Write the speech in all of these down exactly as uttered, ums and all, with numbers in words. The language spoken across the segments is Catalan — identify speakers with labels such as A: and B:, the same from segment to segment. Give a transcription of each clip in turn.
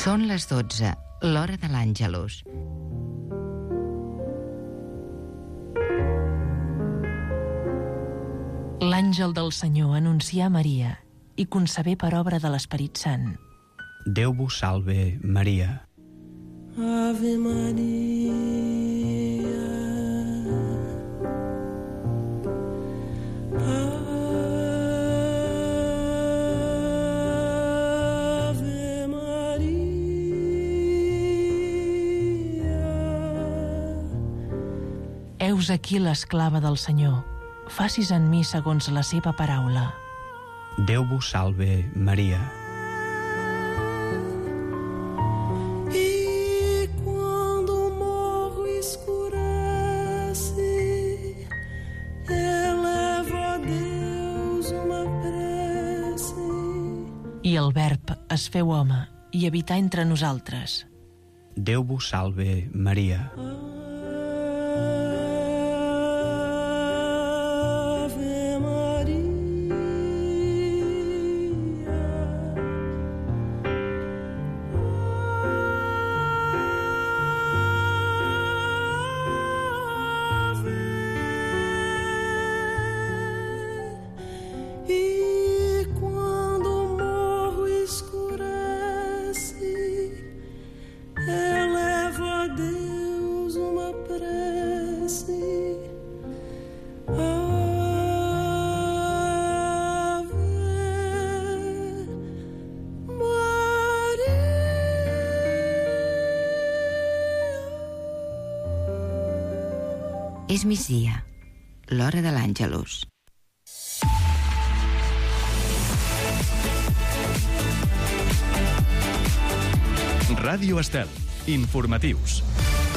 A: Són les dotze, l'hora de l'Àngelus.
B: L'àngel del Senyor anuncia a Maria i concebé per obra de l'Esperit Sant.
C: Déu vos salve, Maria.
D: Ave Maria, Ave Maria.
B: Heus aquí l'esclava del Senyor. Facis en mi segons la seva paraula.
C: Déu vos salve, Maria.
D: E quando o morro escurece, elevo a Deus uma prece.
B: I el Verb es feu home i habità entre nosaltres.
C: Déu vos salve, Maria.
A: És migdia, l'hora de l'Àngelus.
E: Ràdio Estel. Informatius.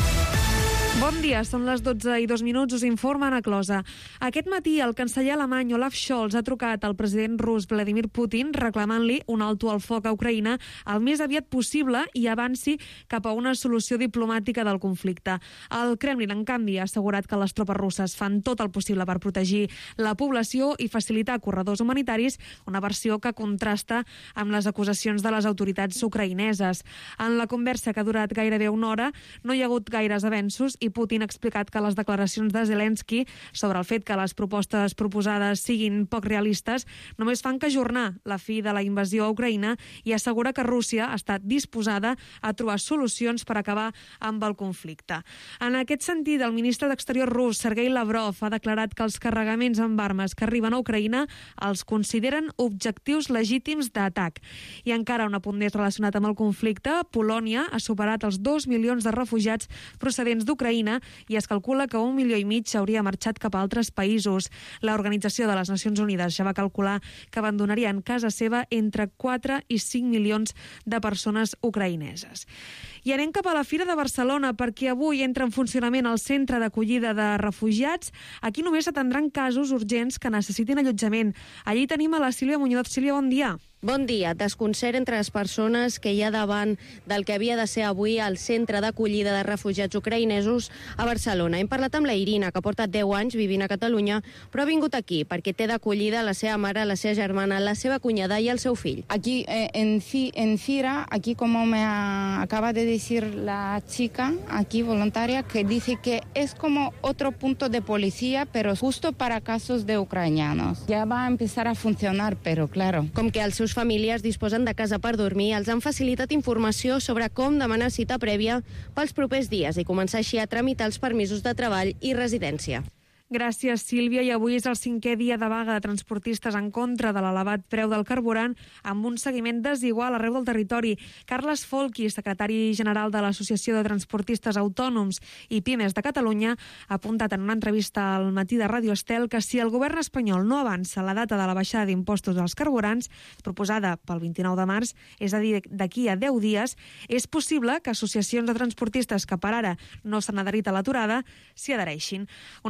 F: Bon dia, són les dotze i dos minuts, us informa Ana Closa. Aquest matí el canceller alemany Olaf Scholz ha trucat al president rus Vladimir Putin reclamant-li un alto al foc a Ucraïna el més aviat possible i avanci cap a una solució diplomàtica del conflicte. El Kremlin, en canvi, ha assegurat que les tropes russes fan tot el possible per protegir la població i facilitar corredors humanitaris, una versió que contrasta amb les acusacions de les autoritats ucraïneses. En la conversa, que ha durat gairebé una hora, no hi ha hagut gaires avenços i Putin ha explicat que les declaracions de Zelensky sobre el fet que les propostes proposades siguin poc realistes només fan que ajornar la fi de la invasió a Ucraïna i assegura que Rússia està disposada a trobar solucions per acabar amb el conflicte. En aquest sentit, el ministre d'Exterior rus, Sergei Lavrov, ha declarat que els carregaments amb armes que arriben a Ucraïna els consideren objectius legítims d'atac. I encara un apunt més relacionat amb el conflicte, Polònia ha superat els dos milions de refugiats procedents d'Ucraïna i es calcula que un milió i mig hauria marxat cap a altres països. L'Organització de les Nacions Unides ja va calcular que abandonarien casa seva entre quatre i cinc milions de persones ucraïneses. I anem cap a la Fira de Barcelona, perquè avui entra en funcionament el centre d'acollida de refugiats. Aquí només s'atendran casos urgents que necessitin allotjament. Allí tenim a la Sílvia Muñoz. Sílvia, bon dia.
G: Bon dia. Desconcert entre les persones que hi ha davant del que havia de ser avui el centre d'acollida de refugiats ucraïnesos a Barcelona. Hem parlat amb la Irina, que porta deu anys vivint a Catalunya, però ha vingut aquí perquè té d'acollida la seva mare, la seva germana, la seva cunyada i el seu fill.
H: Aquí eh, en, fi, en Fira, aquí como me ha, acaba de decir la chica aquí voluntaria, que dice que es como otro punto de policía, pero justo para casos de ucranianos. Ya va a empezar a funcionar, pero claro.
G: Com que els seus famílies disposen de casa per dormir, els han facilitat informació sobre com demanar cita prèvia pels propers dies i començar així a tramitar els permisos de treball i residència.
F: Gràcies, Sílvia. I avui és el cinquè dia de vaga de transportistes en contra de l'elevat preu del carburant, amb un seguiment desigual arreu del territori. Carles Folchi, secretari general de l'Associació de Transportistes Autònoms i Pimes de Catalunya, ha apuntat en una entrevista al Matí de Ràdio Estel que si el govern espanyol no avança la data de la baixada d'impostos als carburants, proposada pel vint-i-nou de març, és a dir, d'aquí a deu dies, és possible que associacions de transportistes que per ara no s'han adherit a l'aturada s'hi adhereixin. Una situació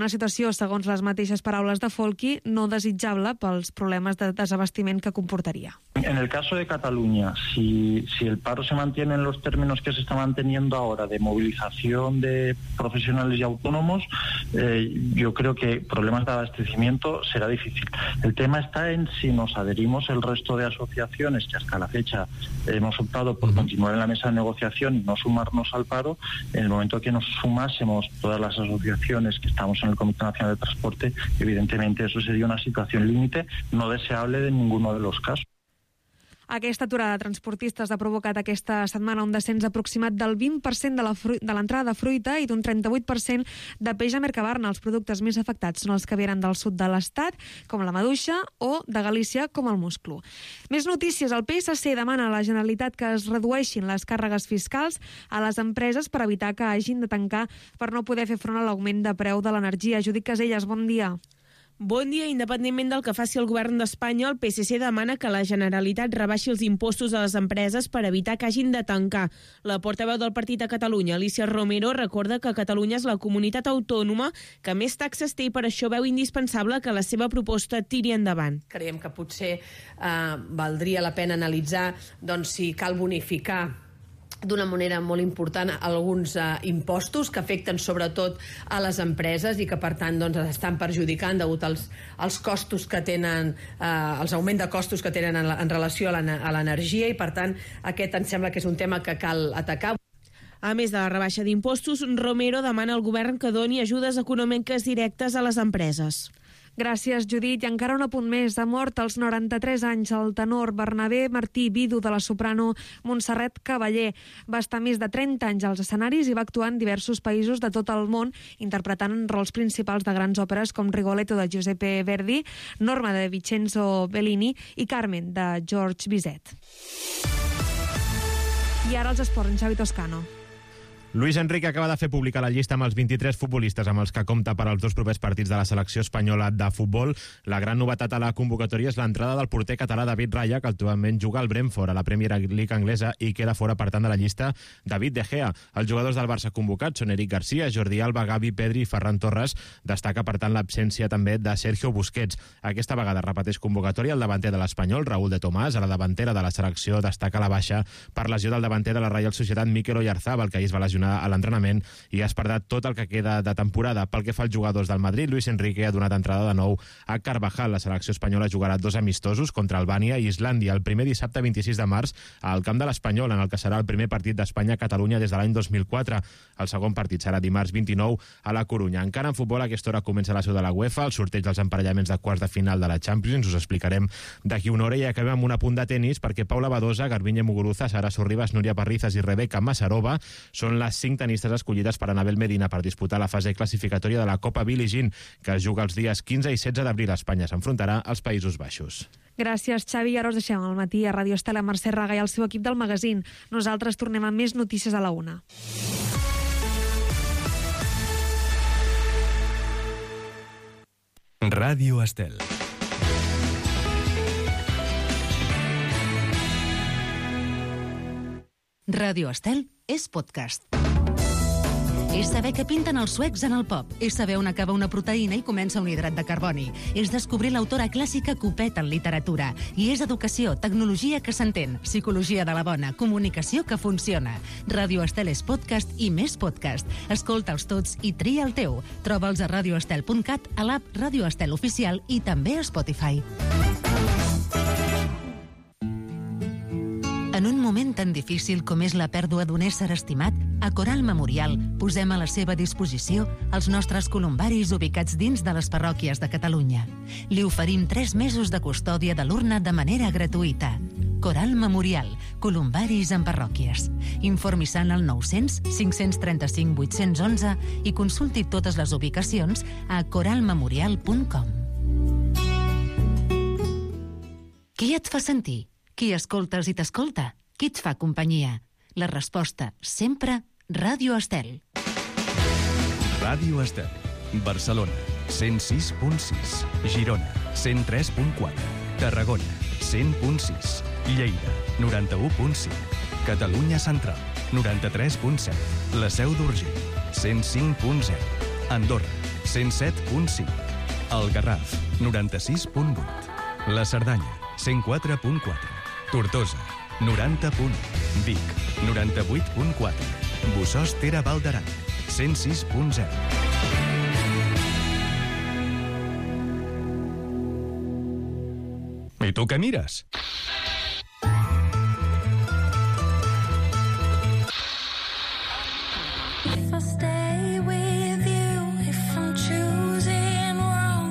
F: situació, segons les mateixes paraules de Folchi, no desitjable pels problemes de desabastiment que comportaria.
I: En el caso de Cataluña, si, si el paro se mantiene en los términos que se está manteniendo ahora de movilización de profesionales y autónomos, eh, yo creo que problemas de abastecimiento será difícil. El tema está en si nos adherimos el resto de asociaciones que hasta la fecha hemos optado por continuar en la mesa de negociación y no sumarnos al paro. En el momento que nos sumásemos todas las asociaciones que estamos en el Comité Nacional de Transporte, evidentemente eso sería una situación límite no deseable de ninguno de los casos.
F: Aquesta aturada de transportistes ha provocat aquesta setmana un descens aproximat del vint per cent de la fru- de l'entrada de fruita i d'un trenta-vuit per cent de peix a Mercabarna. Els productes més afectats són els que venen del sud de l'Estat, com la maduixa, o de Galícia, com el musclo. Més notícies. El P S C demana a la Generalitat que es redueixin les càrregues fiscals a les empreses per evitar que hagin de tancar per no poder fer front a l'augment de preu de l'energia. Judit Caselles, bon dia.
J: Bon dia. Independentment del que faci el govern d'Espanya, el P S C demana que la Generalitat rebaixi els impostos a les empreses per evitar que hagin de tancar. La portaveu del partit a Catalunya, Alicia Romero, recorda que Catalunya és la comunitat autònoma que més taxes té i per això veu indispensable que la seva proposta tiri endavant.
K: Creiem que potser eh, valdria la pena analitzar doncs, si cal bonificar d'una manera molt important alguns eh, impostos que afecten sobretot a les empreses i que per tant doncs, estan perjudicant degut als, als costos que tenen, eh, els augment de costos que tenen en, la, en relació a l'energia i per tant aquest em sembla que és un tema que cal atacar.
J: A més de la rebaixa d'impostos, Romero demana al govern que doni ajudes econòmiques directes a les empreses.
F: Gràcies, Judit. I encara un apunt més. Ha mort als noranta-tres anys el tenor Bernabé Martí, vidu de la soprano Montserrat Cavaller. Va estar més de trenta anys als escenaris i va actuar en diversos països de tot el món, interpretant rols principals de grans òperes com Rigoletto de Giuseppe Verdi, Norma de Vincenzo Bellini i Carmen de George Bizet. I ara els esports, en Xavi Toscano.
L: Luis Enrique acaba de fer pública la llista amb els vint-i-tres futbolistes amb els que compta per als dos propers partits de la selecció espanyola de futbol. La gran novetat a la convocatòria és l'entrada del porter català David Raya, que actualment juga al Brentford a la Premier League anglesa i queda fora, per tant, de la llista David De Gea. Els jugadors del Barça convocats són Eric Garcia, Jordi Alba, Gavi, Pedri i Ferran Torres. Destaca, per tant, l'absència també de Sergio Busquets. Aquesta vegada repeteix convocatòria el davanter de l'Espanyol, Raúl de Tomàs. A la davantera de la selecció destaca la baixa per lesió del davanter de la Reial Societat, Mikel Oyarzabal, que ahir es va lesionar a l'entrenament i ha esperat tot el que queda de temporada. Pel que fa als jugadors del Madrid, Luis Enrique ha donat entrada de nou a Carvajal. La selecció espanyola jugarà dos amistosos contra Albània i Islàndia el primer dissabte vint-i-sis de març al camp de l'Espanyol, en el que serà el primer partit d'Espanya a Catalunya des de l'any dos mil quatre. El segon partit serà dimarts vint-i-nou a la Corunya. Encara en futbol, a aquesta hora comença la seu de la UEFA, el sorteig dels emparellaments de quarts de final de la Champions. Us explicarem d'aquí una hora i acabem amb un apunt de tenis perquè Paula Badosa, Garbiñe Muguruza, Sara Sorribas, Núria Parrizas i Rebeca Masarova són les cinc tenistes escollides per Anabel Medina per disputar la fase classificatòria de la Copa Billie Jean, que es juga els dies quinze i setze d'abril. Espanya s'enfrontarà als Països Baixos.
F: Gràcies, Xavi. Ara us deixem al matí a Ràdio Estel amb Mercè Raga i el seu equip del magazín. Nosaltres tornem amb més notícies a la una.
E: Ràdio Estel.
M: Ràdio Estel és podcast. És saber què pinten els suecs en el pop. És saber on acaba una proteïna i comença un hidrat de carboni. És descobrir l'autora clàssica que ho peta en literatura. I és educació, tecnologia que s'entén, psicologia de la bona, comunicació que funciona. Ràdio Estel és podcast i més podcast. Escolta'ls tots i tria el teu. Troba'ls a radioestel punt cat, a l'app Ràdio Estel Oficial i també a Spotify. En un moment tan difícil com és la pèrdua d'un ésser estimat, a Coral Memorial posem a la seva disposició els nostres columbaris ubicats dins de les parròquies de Catalunya. Li oferim tres mesos de custòdia de l'urna de manera gratuïta. Coral Memorial, columbaris en parròquies. Informi-se al nou-cents, cinc-cents trenta-cinc, vuit-cents onze i consulti totes les ubicacions a coral memorial punt com. Qui et fa sentir? Qui escoltes i t'escolta? Qui et fa companyia? La resposta, sempre, Ràdio Estel.
E: Ràdio Estel. Barcelona, cent sis punt sis. Girona, cent tres punt quatre. Tarragona, cent punt sis. Lleida, noranta-u punt cinc. Catalunya Central, noranta-tres punt set. La Seu d'Urgell, cent cinc punt zero. Andorra, cent set punt cinc. El Garraf, noranta-sis punt vuit. La Cerdanya, cent quatre punt quatre. Tortosa, noranta punt u. Vic, noranta-vuit punt quatre. Bossòst Ter Val d'Aran, cent sis punt zero. I tu què mires?
D: If I stay with you, if I'm choosing wrong.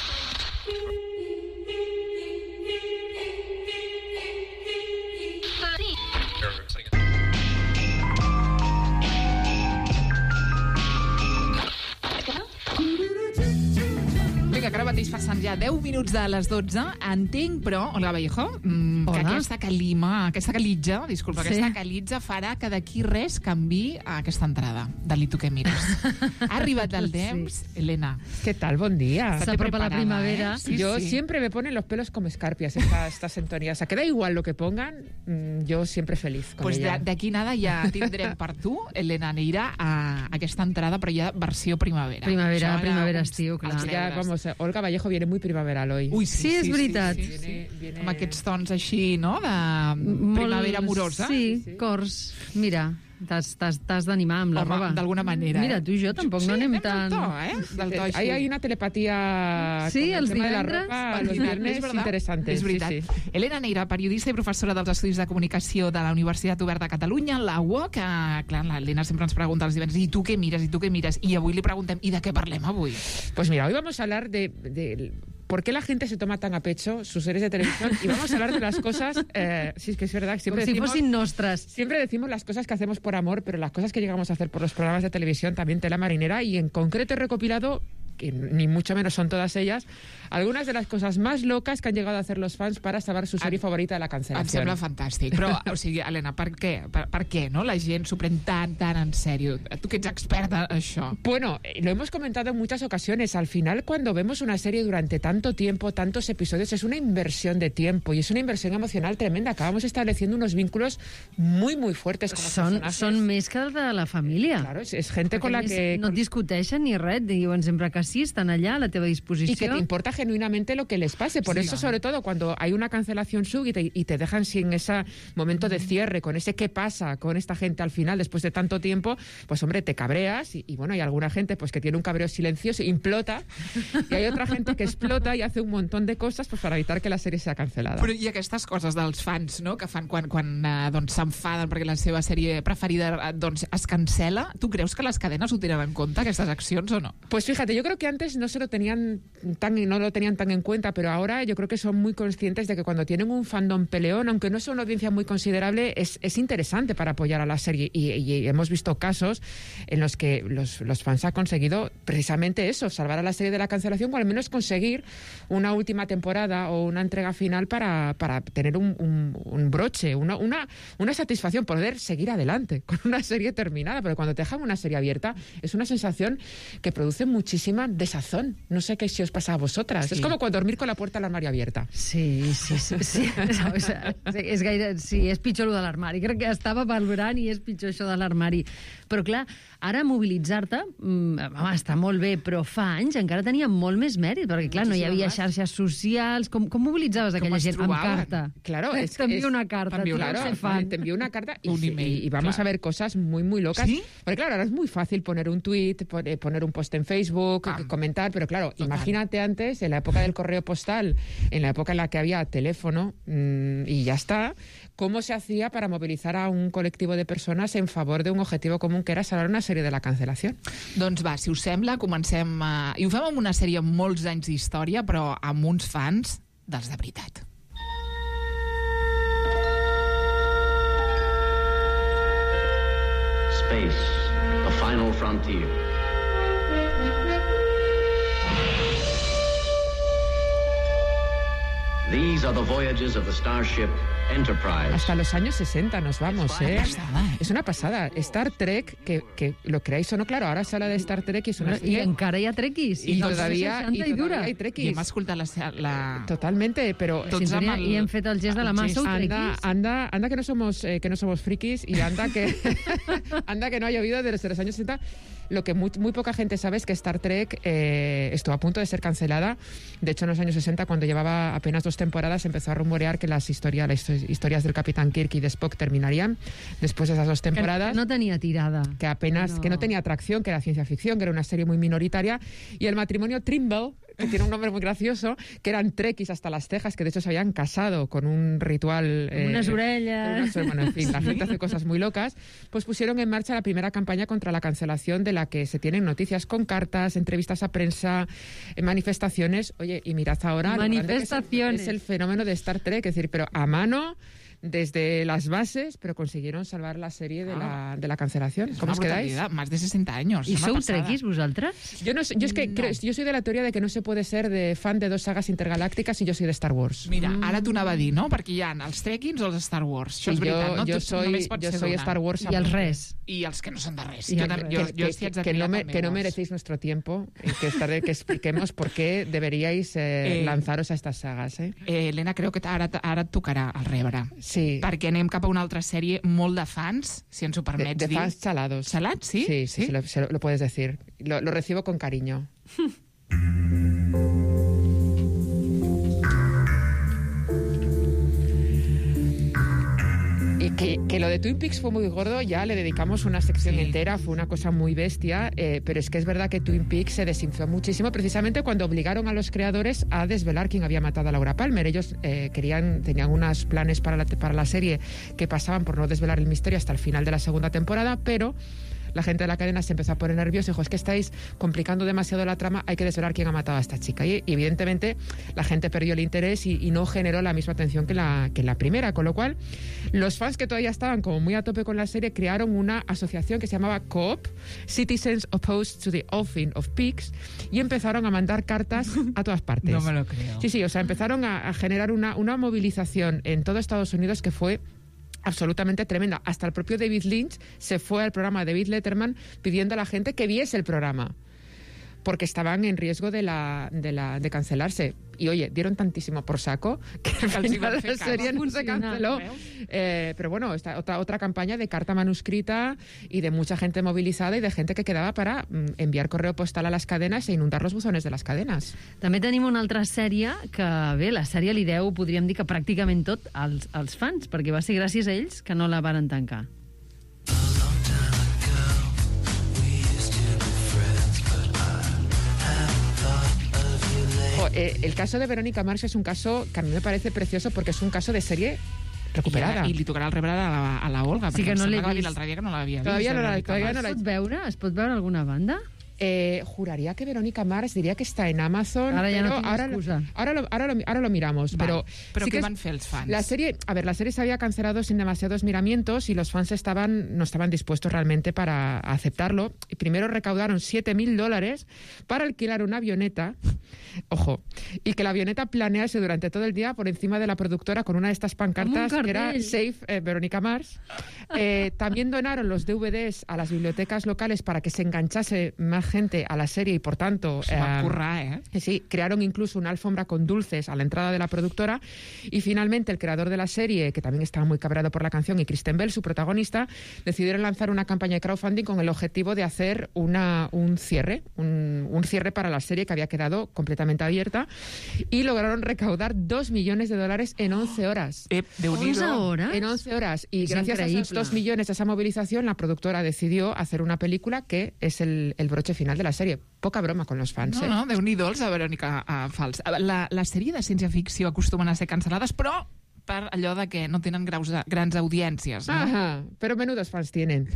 N: Vinga, que ara mateix passen ja deu minuts de les dotze. Entenc, però, Olga Vallejo, mm, que
O: Hola.
N: aquesta calima, aquesta calitja, disculpa,
O: Sí.
N: aquesta calitja farà que d'aquí res canvi aquesta entrada de l'I tu què mires. Ha arribat el temps, sí. Elena.
O: ¿Qué tal? Buen día.
N: Estate
O: Se apropa la
N: preparada,
O: primavera.
N: ¿eh? Sí,
O: yo
N: sí.
O: siempre me ponen los pelos como escarpias esta, esta sintonía. O sea, que da igual lo que pongan, mm, yo siempre feliz con
N: Pues
O: ella.
N: de- d'aquí nada ja tindrem per tu, Elena Neira, a aquesta entrada, però ja versió primavera.
P: Primavera,
N: Això era
P: primavera,
N: uns-
P: estiu, clar.
N: els
O: Ya,
N: negres.
O: vamos, eh, Olga Vallejo viene muy primaveral hoy.
N: Ui, sí,
P: Sí, és
N: sí,
P: veritat.
N: Sí, sí, sí.
O: Viene, viene...
N: Amb aquests tons així, no?, de primavera amorosa.
P: Sí, sí, cors. Mira, t'has t'has- t'has d'animar amb la
N: Home,
P: roba.
N: d'alguna manera,
P: Mira,
N: eh?
P: tu i jo tampoc
N: Sí,
P: no anem
N: anem
P: tan...
N: del to, eh? Del to així.
O: Ahí hay una telepatía
P: Sí,
O: con el
P: els
O: tema de la
P: divendres,
O: ropa,
N: Al
O: los
N: final,
O: viernes
N: és verdad,
O: interesantes.
N: És veritat.
O: Sí, sí.
N: Elena Neira, periodista i professora dels Estudis de Comunicació de la Universitat Oberta de Catalunya, la U O, que, clar, l'Elena sempre ens pregunta els divendres, i tu què mires, i tu què mires? I avui li preguntem, i de què parlem avui?
O: Pues mira, hoy vamos a hablar de, de por qué la gente se toma tan a pecho sus series de televisión y vamos a hablar de las cosas, eh, sí, es que es verdad, siempre
P: Com si
O: decimos,
P: fossin nostres.
O: siempre decimos las cosas que hacemos por amor, pero las cosas que llegamos a hacer por los programas de televisión también tela marinera, y en concreto he recopilado, que ni mucho menos son todas ellas, algunas de las cosas más locas que han llegado a hacer los fans para salvar su serie favorita de la
N: Em
O: cancelación.
N: sembla fantàstic. Però, o sigui, Elena, per què? Per, per què, no? La gent s'ho pren tan, tan en sèrio. Tu que ets experta en això.
O: Bueno, eh, lo hemos comentado en muchas ocasiones. Al final, cuando vemos una serie durante tanto tiempo, tantos episodios, es una inversión de tiempo y es una inversión emocional tremenda. Acabamos estableciendo unos vínculos muy, muy fuertes con los
P: Són,
O: personajes.
P: són més que els de la família.
O: Claro, es, es gente
P: Perquè
O: con la
P: a més
O: que...
P: no et discuteixen ni res, diuen sempre que sí, estan allà a la teva disposició.
O: Y que te importa genuinamente lo que les pase. Por
P: Sí,
O: eso,
P: claro.
O: sobre todo, cuando hay una cancelación súbita y, y te dejan sin ese momento de cierre, con ese qué pasa con esta gente al final, después de tanto tiempo, pues hombre, te cabreas. Y, y bueno, hay alguna gente pues que tiene un cabreo silencioso, implota. Y hay otra gente que explota y hace un montón de cosas pues para evitar que la serie sea cancelada.
N: Però i aquestes coses dels fans, no?, que fan quan, quan eh, doncs, s'enfaden perquè la seva sèrie preferida eh, doncs, es cancela, tu creus que les cadenes ho tenen en compte, aquestes accions, o no?
O: Pues fíjate, yo creo que antes no se lo tenían tan, no lo tenían tan en cuenta, pero ahora yo creo que son muy conscientes de que cuando tienen un fandom peleón, aunque no sea una audiencia muy considerable, es, es interesante para apoyar a la serie. Y, y hemos visto casos en los que los, los fans han conseguido precisamente eso, salvar a la serie de la cancelación, o al menos conseguir una última temporada o una entrega final para, para tener un, un, un broche, una, una, una satisfacción, poder seguir adelante con una serie terminada. Pero cuando te dejan una serie abierta, es una sensación que produce muchísima desazón. No sé qué si os pasa a vosotras.
P: Sí.
O: Es como cuando dormir con la puerta del armario abierta.
P: Sí, sí, sí. sí. O sigui, és gaire... Sí, és pitjor lo de l'armari. Crec que estava valorant i és pitjor això de l'armari. Però clar, ara mobilitzar-te, mm, home, està molt bé, però fa anys encara tenia molt més mèrit, perquè clar, no hi havia xarxes socials. Com, com mobilitzaves aquella gent? Amb carta.
O: Claro, es,
P: T'envio
O: es-
P: una carta.
O: T'envio,
P: tio,
O: claro,
P: ser fan.
O: te envío una carta y,
N: Un
O: sí,
N: email,
O: y vamos
N: claro.
O: a ver cosas muy, muy locas.
N: ¿Sí?
O: Porque claro, ahora es muy fácil poner un tweet, poner un post en Facebook,
N: Ah.
O: comentar, pero claro, imagínate antes, en la época del correo postal, en la época en la que había teléfono mmm, y ya está, cómo se hacía para movilizar a un colectivo de personas en favor de un objetivo común que era salvar una serie de la cancelación.
N: Doncs va, si us sembla, comencem... A... I ho fem amb una sèrie amb molts anys d'història, però amb uns fans dels de veritat.
Q: Space, the final frontier. These are the voyages of the starship Enterprise.
O: Hasta los años sesenta nos vamos,
N: Es una
O: ¿eh?
N: pasada, ¿eh?
O: Es una pasada. Star Trek, que, que lo creáis o no, claro, ahora se habla de Star Trek y es una
P: I
O: serie...
P: encara hi ha trequis.
O: Y
P: dels
O: todavía, y
P: seixanta i dura.
O: todavía hay
N: I
O: trekkies.
N: hem escoltat la... la...
O: Totalmente, pero
N: Tots
P: Sintonia,
N: amb el-
P: I hem fet el gest de la mà.
N: el gest.
P: Sou
O: anda,
P: trequis?
O: anda, anda que no somos eh, que no somos frikis y anda que anda que no ha llovido desde los años sesenta. lo que muy, muy poca gente sabe es que Star Trek eh, estuvo a punto de ser cancelada. De hecho, en los años sesenta, cuando llevaba apenas dos temporadas, empezó a rumorear que las, historia, las historias del Capitán Kirk y de Spock terminarían después de esas dos temporadas.
P: Que no tenía tirada.
O: Que apenas, no. que no tenía atracción, que era ciencia ficción, que era una serie muy minoritaria. Y el matrimonio Trimble, que tiene un nombre muy gracioso, que eran trekkies hasta las cejas, que de hecho se habían casado con un ritual...
P: Eh, unas orellas...
O: Unas, bueno, en fin, la gente hace cosas muy locas. Pues pusieron en marcha la primera campaña contra la cancelación, de la que se tienen noticias con cartas, entrevistas a prensa, manifestaciones. Oye, y mirad ahora...
P: Manifestaciones.
O: Es el, es el fenómeno de Star Trek, es decir, pero a mano... desde las bases, pero consiguieron salvar la serie de, ah. la, de la cancelación.
N: Es
O: ¿Cómo os quedáis?
N: Más de sesenta años.
P: ¿Y sou trekkies vosaltres?
O: Yo, no, yo es que
N: no.
O: creo, yo soy de la teoria de que no se puede ser de fan de dos sagas intergalácticas, y yo soy de Star Wars.
N: Mira, ara t'ho anava a dir, no? Perquè hi ha els trekkies o els Star Wars. Això
O: sí,
N: és veritat,
O: jo,
N: no?
O: Jo
N: tu,
O: soy, jo soy Star Wars.
P: I els res.
N: I els que no són de res.
O: Y
N: Jo,
O: que,
N: jo, jo,
O: que,
N: jo si ets de
O: que, no me,
N: triar,
O: que no merecéis nuestro tiempo, y que, estaré, que expliquemos por qué deberíais eh, eh, lanzaros a estas sagas. Eh?
N: Eh, Elena, creo que ara, ara et tocarà el rebre.
O: Sí.
N: Perquè anem cap a una altra sèrie molt de fans, si ens ho permets
O: de, de
N: dir.
O: De fans chalados.
N: ¿Chalados? Sí.
O: Sí, sí, sí, sí lo, se lo, lo puedes decir. Lo, lo recibo con cariño. Y que, que lo de Twin Peaks fue muy gordo, ya le dedicamos una sección sí. entera, fue una cosa muy bestia, eh, pero es que es verdad que Twin Peaks se desinfló muchísimo precisamente cuando obligaron a los creadores a desvelar quién había matado a Laura Palmer. Ellos eh, querían, tenían unos planes para la, para la serie que pasaban por no desvelar el misterio hasta el final de la segunda temporada, pero la gente de la cadena se empezó a poner nerviosa y dijo, es que estáis complicando demasiado la trama, hay que desvelar quién ha matado a esta chica. Y, y evidentemente la gente perdió el interés y, y no generó la misma atención que la, que la primera, con lo cual los fans que todavía estaban como muy a tope con la serie crearon una asociación que se llamaba COOP, Citizens Opposed to the Offing of Pigs, y empezaron a mandar cartas a todas partes.
N: No me lo creo.
O: Sí, sí, o sea, empezaron a, a generar una, una movilización en todo Estados Unidos que fue absolutamente tremenda. Hasta el propio David Lynch se fue al programa de David Letterman pidiendo a la gente que viese el programa, porque estaban en riesgo de, la, de, la, de cancelarse. Y oye, dieron tantísimo por saco que al final la serie no se canceló. Eh, pero bueno, esta, otra, otra campaña de carta manuscrita y de mucha gente movilizada y de gente que quedaba para mm, enviar correo postal a las cadenas e inundar los buzones de las cadenas.
P: També tenim una altra sèrie que, bé, la sèrie li deu, podríem dir que pràcticament tot, als, als fans, perquè va ser gràcies a ells que no la varen tancar.
O: Eh, el caso de Verónica Mars es un caso que a mí me parece precioso porque es un caso de serie recuperada.
N: I, i li tocarà el rebre a la, a la Olga,
P: sí,
N: perquè
P: que no
N: em
P: l'he
N: sembla que va dir
P: vist.
N: l'altre dia que no l'havia vist.
O: Todavía no la, todavía no la...
P: Es pot veure? Es pot veure alguna banda?
O: Eh, juraría que Verónica Mars diría que está en Amazon.
P: Ahora ya
O: pero
P: no tiene
O: ahora,
P: excusa.
O: Ahora lo, ahora, lo, ahora lo miramos.
N: Va,
O: pero
N: pero
O: sí
N: ¿qué
O: que
N: van
O: es,
N: fer els fans?
O: La serie, a ver, la serie se había cancelado sin demasiados miramientos y los fans estaban, no estaban dispuestos realmente para aceptarlo. Y primero recaudaron siete mil dólares para alquilar una avioneta. Ojo, y que la avioneta planease durante todo el día por encima de la productora con una de estas pancartas que era Save eh, Verónica Mars. Eh, también donaron los D V Ds a las bibliotecas locales para que se enganchase más gente a la serie y por tanto...
N: Se va a currar, ¿eh?
O: Sí, crearon incluso una alfombra con dulces a la entrada de la productora y finalmente el creador de la serie, que también estaba muy cabreado por la canción, y Kristen Bell, su protagonista, decidieron lanzar una campaña de crowdfunding con el objetivo de hacer una, un cierre, un, un cierre para la serie que había quedado completamente abierta y lograron recaudar dos millones de dólares en once horas.
N: Eh, de
P: ¿once horas?
O: En once horas. Y
P: es
O: gracias
P: increíble.
O: a esos dos millones, a esa movilización, la productora decidió hacer una película que es el, el broche final de la serie. Poca broma con los fans,
N: no,
O: eh?
N: No, Déu-n'hi-do els de Verònica uh, Fals. La, la sèrie de ciència-ficció acostumen a ser cancel·lades, però per allò de que no tenen graus, grans audiències, no?
O: Ajá, pero menudos fans tienen.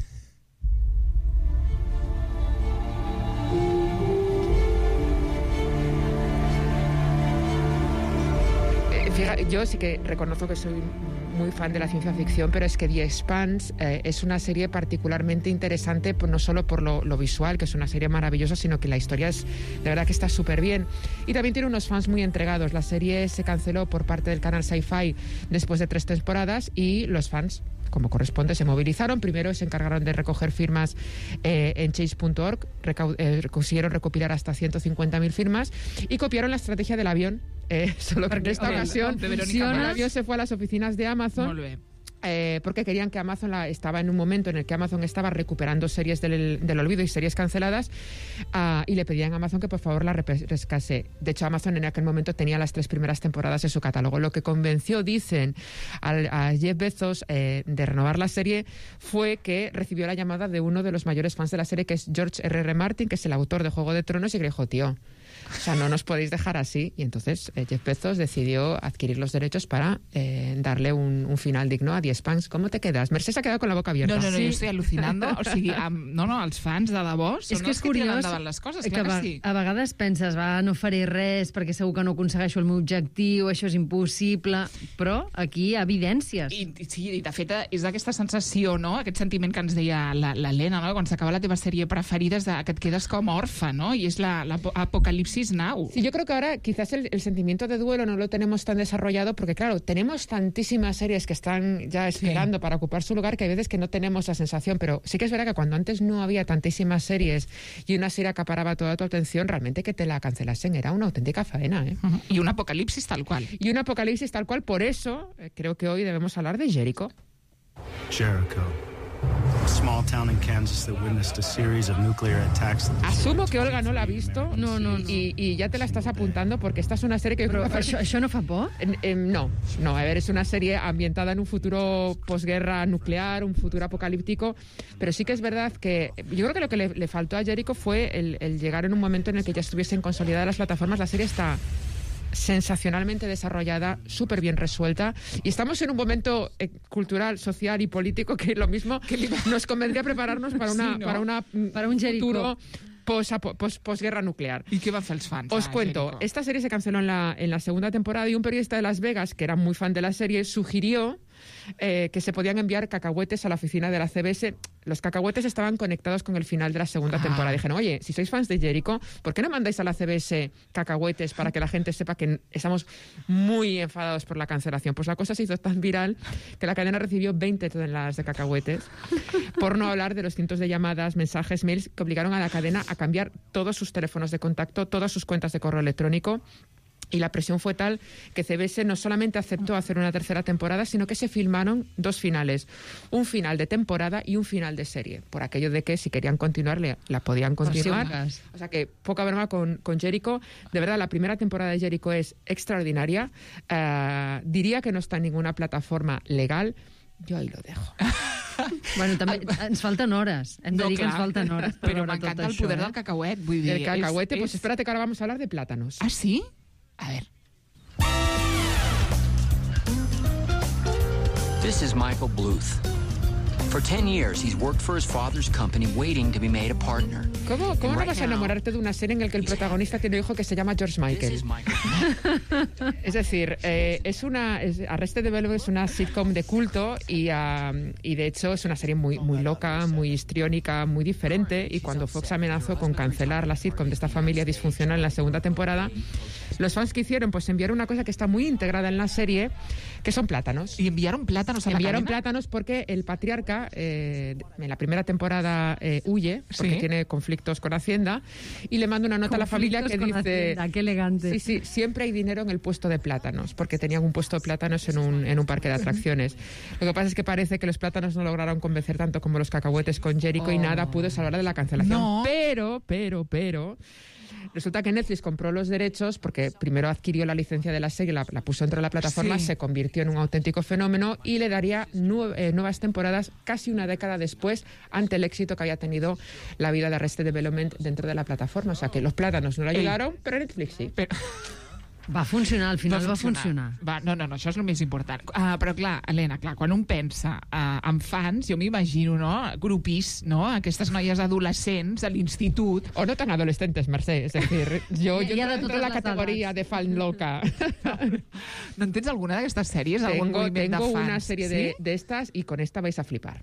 O: Fíjate, yo sí que reconozco que soy muy fan de la ciencia ficción, pero es que The Expanse eh, es una serie particularmente interesante, pues no solo por lo, lo visual, que es una serie maravillosa, sino que la historia es, de verdad que está súper bien. Y también tiene unos fans muy entregados. La serie se canceló por parte del canal Sci-Fi después de tres temporadas y los fans, como corresponde, se movilizaron. Primero se encargaron de recoger firmas eh, en change punto org, eh, consiguieron recopilar hasta ciento cincuenta mil firmas y copiaron la estrategia del avión. Eh, solo que en esta ocasión el avión se fue a las oficinas de Amazon eh, porque querían que Amazon la, estaba en un momento en el que Amazon estaba recuperando series del, del olvido y series canceladas, uh, y le pedían a Amazon que por favor la rescase. De hecho, Amazon en aquel momento tenía las tres primeras temporadas en su catálogo. Lo que convenció, dicen, al, a Jeff Bezos eh, de renovar la serie fue que recibió la llamada de uno de los mayores fans de la serie, que es George R R. Martin, que es el autor de Juego de Tronos, y que le dijo, tío, o sea, no nos podéis dejar así. Y entonces eh, Jeff Bezos decidió adquirir los derechos para eh, darle un, un final digno a The Expanse. ¿Cómo te quedas? Mercè s'ha quedat con la boca abierta.
N: No, no, no,
O: sí.
N: jo estic al·lucinando. O sigui, amb, no, no, els fans de debò són
P: és que
N: els
P: és
N: que tiren
P: curiós
N: endavant les coses,
P: que,
N: clar que
P: a,
N: sí.
P: a vegades penses, va, no faré res perquè segur que no aconsegueixo el meu objectiu, això és impossible, però aquí hi ha evidències.
N: I, i sí, i de fet és aquesta sensació, no? Aquest sentiment que ens deia l'Helena, no? Quan s'acaba la teva sèrie preferida, és de, que et quedes com orfe, no? I és l'apocalipsis now.
O: Sí, yo creo que ahora quizás el, el sentimiento de duelo no lo tenemos tan desarrollado porque, claro, tenemos tantísimas series que están ya esperando sí. para ocupar su lugar, que hay veces que no tenemos la sensación, pero sí que es verdad que cuando antes no había tantísimas series y una serie acaparaba toda tu atención, realmente que te la cancelasen era una auténtica faena, ¿eh?
N: Uh-huh. Y un apocalipsis tal cual.
O: Y un apocalipsis tal cual, por eso eh, creo que hoy debemos hablar de Jericho.
R: Jericho. A small town in Kansas that witnessed a series of nuclear attacks.
O: Asumo que Olga no la ha visto.
P: No, no, no.
O: Y, y ya te la estás apuntando porque esta es una serie que...
P: Però això, això no fa por?
O: Eh, eh, no, no, a ver, es una serie ambientada en un futuro posguerra nuclear, un futuro apocalíptico, pero sí que es verdad que yo creo que lo que le, le faltó a Jericho fue el, el llegar en un momento en el que ya estuviesen consolidadas las plataformas. La serie está sensacionalmente desarrollada, súper bien resuelta, y estamos en un momento eh, cultural, social y político que lo mismo que nos convendría prepararnos para una, sí, ¿no? para una
P: para un
O: futuro pos, pos, posguerra nuclear.
N: ¿Y qué va a hacer los fans?
O: Os
N: ah,
O: cuento,
N: Jericho.
O: Esta serie se canceló en la, en la segunda temporada y un periodista de Las Vegas, que era muy fan de la serie, sugirió eh, que se podían enviar cacahuetes a la oficina de la C B S. Los cacahuetes estaban conectados con el final de la segunda ah. temporada. Dijeron, oye, si sois fans de Jericho, ¿por qué no mandáis a la C B S cacahuetes para que la gente sepa que estamos muy enfadados por la cancelación? Pues la cosa se hizo tan viral que la cadena recibió veinte toneladas de cacahuetes, por no hablar de los cientos de llamadas, mensajes, mails que obligaron a la cadena a cambiar todos sus teléfonos de contacto, todas sus cuentas de correo electrónico. Y la presión fue tal que C B S no solamente aceptó hacer una tercera temporada, sino que se filmaron dos finales. Un final de temporada y un final de serie. Por aquello de que si querían continuar, le, la podían continuar. O sea que poca broma con, con Jericho. De verdad, la primera temporada de Jericho es extraordinaria. Uh, diría que no está en ninguna plataforma legal. Jo ahí lo dejo.
P: Bueno, també ens falten hores. Hem de
N: no,
P: dir
N: clar,
P: que ens falten hores.
N: Però m'encanta el poder
P: això, eh?
N: del cacauet. Vull dir,
O: el cacahuete,
N: és,
O: pues
N: és...
O: espérate que ahora vamos a hablar de plátanos.
N: ¿Ah, sí? A ver.
S: This is Michael Bluth. For ten years, he's worked for his father's company, waiting to be made a partner.
O: ¿Cómo, cómo no vas a enamorarte de una serie en la que el protagonista tiene un hijo que se llama George Michael? Es decir, eh, es una es, Arrested Development es una sitcom de culto y, uh, y de hecho es una serie muy, muy loca, muy histriónica, muy diferente, y cuando Fox amenazó con cancelar la sitcom de esta familia disfuncional en la segunda temporada, los fans que hicieron, pues enviaron una cosa que está muy integrada en la serie, que son plátanos.
N: ¿Y enviaron plátanos a la
O: Enviaron
N: cadena?
O: plátanos porque el patriarca eh, en la primera temporada eh, huye, porque
N: ¿Sí?
O: tiene conflictos con Hacienda, y le manda una nota a la familia que
P: Conflictos con
O: dice...
P: Hacienda, qué elegante.
O: Sí, sí, siempre hay dinero en el puesto de plátanos, porque tenían un puesto de plátanos en un, en un parque de atracciones. Lo que pasa es que parece que los plátanos no lograron convencer tanto como los cacahuetes con Jericho
N: Oh.
O: y nada pudo salvar de la cancelación.
N: No.
O: Pero, pero, pero... Resulta que Netflix compró los derechos porque primero adquirió la licencia de la serie, la, la puso dentro de la plataforma,
N: Sí.
O: se convirtió en un auténtico fenómeno y le daría nue- eh, nuevas temporadas casi una década después, ante el éxito que había tenido la vida de Arrested Development dentro de la plataforma. O sea que los plátanos no le ayudaron, pero Netflix sí.
N: Però...
P: Va funcionar, al final va funcionar.
N: Va, no, no, no, això és el més important. Uh, però clar, Helena, clar, quan un pensa uh, en fans, jo m'imagino, no?, grupis, no?, aquestes noies adolescents de l'institut.
O: O no tan adolescentes, Mercè, es decir, yo, yo
P: Ya de
O: entro
P: totes
O: en la
P: les
O: categoría de fan loca.
N: No en tens alguna d'aquestes sèries? Algun
O: Tengo,
N: moviment
O: tengo
N: de fans?
O: una serie
N: ¿Sí?
O: de, de estas y con esta vais a flipar.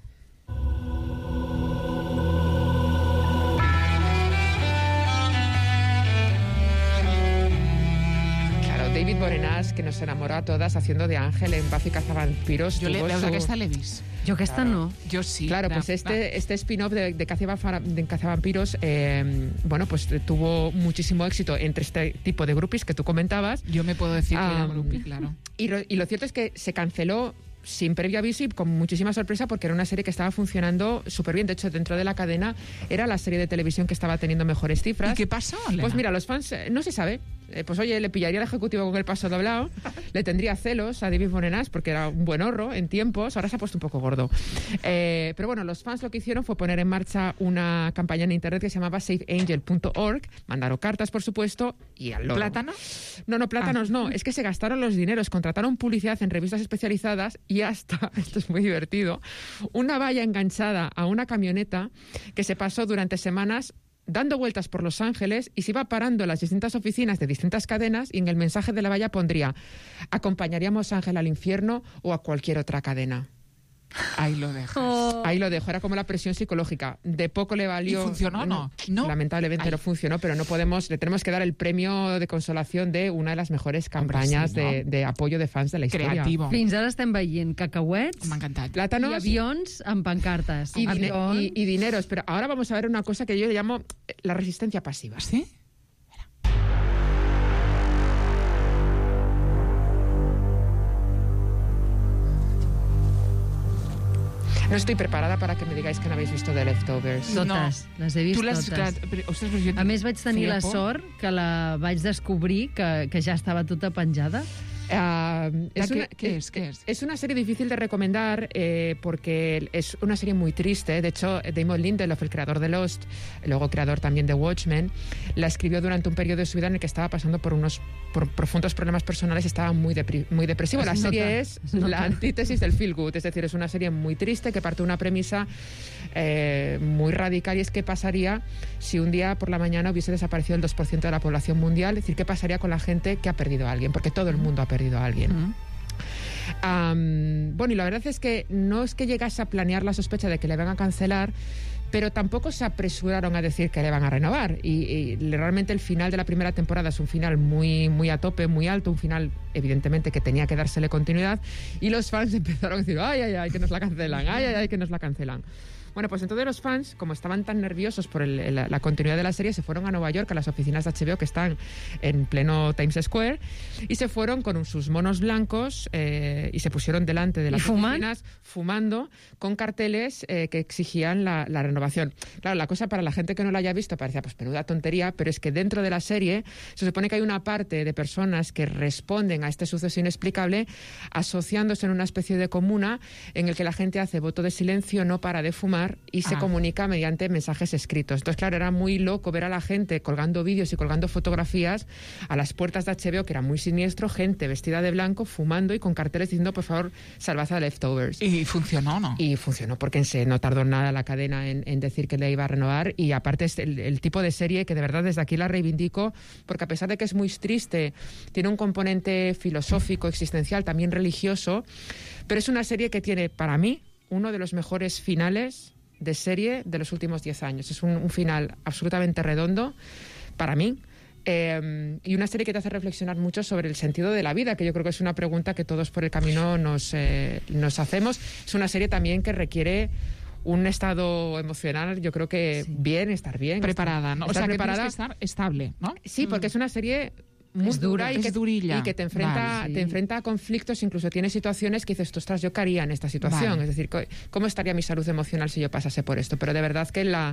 O: Claro, David Boreanaz, que nos enamoró a todas haciendo de Ángel en Buffy Cazavampiros.
N: Jo l'he,
O: tuvo
N: veus,
O: su-
N: aquesta l'he vist.
P: Jo aquesta no.
N: Jo sí.
O: Claro,
N: Va,
O: pues
N: va.
O: este, este spin-off de, de, Cazavampa- de Cazavampiros, eh, bueno, pues tuvo muchísimo éxito entre este tipo de groupies que tú comentabas.
N: Yo me puedo decir que era
O: Um,
N: groupie, claro.
O: Y, lo- y lo cierto es que se canceló sin previo aviso y con muchísima sorpresa porque era una serie que estaba funcionando súper bien. De hecho, dentro de la cadena era la serie de televisión que estaba teniendo mejores cifras.
N: ¿Y qué pasó, Elena?
O: Pues mira, los fans, eh, no se sabe. Eh, pues oye, le pillaría al ejecutivo con el paso doblado, le tendría celos a David Boreanaz porque era un buen horro en tiempos, ahora se ha puesto un poco gordo. Eh, pero bueno, los fans lo que hicieron fue poner en marcha una campaña en internet que se llamaba save angel punto org, mandaron cartas, por supuesto, y al loro.
N: ¿Plátano?
O: No, no, plátanos
N: ah.
O: no, es que se gastaron los dineros, contrataron publicidad en revistas especializadas y hasta, esto es muy divertido, una valla enganchada a una camioneta que se pasó durante semanas dando vueltas por Los Ángeles y se iba parando en las distintas oficinas de distintas cadenas y en el mensaje de la valla pondría acompañaríamos a Ángel al infierno o a cualquier otra cadena.
N: Ahí lo dejas.
O: Oh. Ahí lo dejo, era como la presión psicológica. De poco le valió.
N: ¿Y funcionó o no? no?
O: Lamentablemente Ay. no funcionó, pero no podemos, le tenemos que dar el premio de consolación de una de las mejores campañas Hombre, sí, ¿no? de, de apoyo de fans de la historia.
N: Creativo.
P: Fins ara estem veient cacauets,
N: m'ha encantat.
O: Plátanos
P: i avions amb pancartes.
O: Y, dine y, y dineros, pero ahora vamos a ver una cosa que yo le llamo la resistencia pasiva.
N: ¿Sí?
O: No estoy preparada para que me digáis que no habéis visto The Leftovers.
P: Totes, no. les he vist totes.
N: Clar, ostres, però jo
P: a més, vaig tenir la por. sort que la vaig descobrir que, que ja estava tota penjada.
O: Uh, es
N: ¿Qué,
O: una,
N: ¿Qué es? ¿Qué es?
O: Es una serie difícil de recomendar eh, porque es una serie muy triste. De hecho, Damon Lindelof, el creador de Lost, luego creador también de Watchmen, la escribió durante un periodo de su vida en el que estaba pasando por unos por profundos problemas personales y estaba muy, depri muy depresivo. La serie nota, es nota. la antítesis del feel good, es decir, es una serie muy triste que parte de una premisa eh, muy radical y es qué pasaría si un día por la mañana hubiese desaparecido el dos por ciento de la población mundial, es decir, qué pasaría con la gente que ha perdido a alguien, porque todo el mundo ha perdido perdido a alguien. Uh-huh. um, bueno, y la verdad es que no es que llegase a planear la sospecha de que le van a cancelar, pero tampoco se apresuraron a decir que le van a renovar. Y, y realmente el final de la primera temporada es un final muy, muy a tope, muy alto, un final evidentemente que tenía que dársele continuidad, y los fans empezaron a decir, ay, ay, ay, que nos la cancelan, ay, ay, ay, que nos la cancelan. Bueno, pues entonces los fans, como estaban tan nerviosos por el, el, la continuidad de la serie, se fueron a Nueva York, a las oficinas de H B O que están en pleno Times Square, y se fueron con sus monos blancos eh, y se pusieron delante de las oficinas fumando con carteles eh, que exigían la, la renovación. Claro, la cosa para la gente que no la haya visto parecía pues menuda tontería, pero es que dentro de la serie se supone que hay una parte de personas que responden a este suceso inexplicable asociándose en una especie de comuna en el que la gente hace voto de silencio, no para de fumar y se ah. comunica mediante mensajes escritos. Entonces, claro, era muy loco ver a la gente colgando vídeos y colgando fotografías a las puertas de H B O, que era muy siniestro, gente vestida de blanco, fumando y con carteles diciendo, por favor, salvad a Leftovers.
N: ¿Y funcionó o no?
O: Y funcionó, porque se no tardó nada la cadena en, en decir que le iba a renovar, y aparte es el, el tipo de serie que de verdad desde aquí la reivindico, porque a pesar de que es muy triste, tiene un componente filosófico, existencial, también religioso, pero es una serie que tiene, para mí, uno de los mejores finales de serie de los últimos diez años. Es un, un final absolutamente redondo para mí, eh, y una serie que te hace reflexionar mucho sobre el sentido de la vida, que yo creo que es una pregunta que todos por el camino nos, eh, nos hacemos. Es una serie también que requiere un estado emocional, yo creo que sí. bien, estar bien.
N: Preparada,
O: estar,
N: ¿no?
O: estar
N: o sea,
O: preparada.
N: Que tienes que estar estable, ¿no?
O: Sí, porque mm. es una serie muy
N: es
O: dura,
N: dura
O: y,
N: es
O: que,
N: durilla.
O: y que te enfrenta,
N: vale, sí.
O: te enfrenta a conflictos, incluso tiene situaciones que dices, ostras, yo qué haría en esta situación, vale. es decir, ¿cómo estaría mi salud emocional si yo pasase por esto? Pero de verdad que la...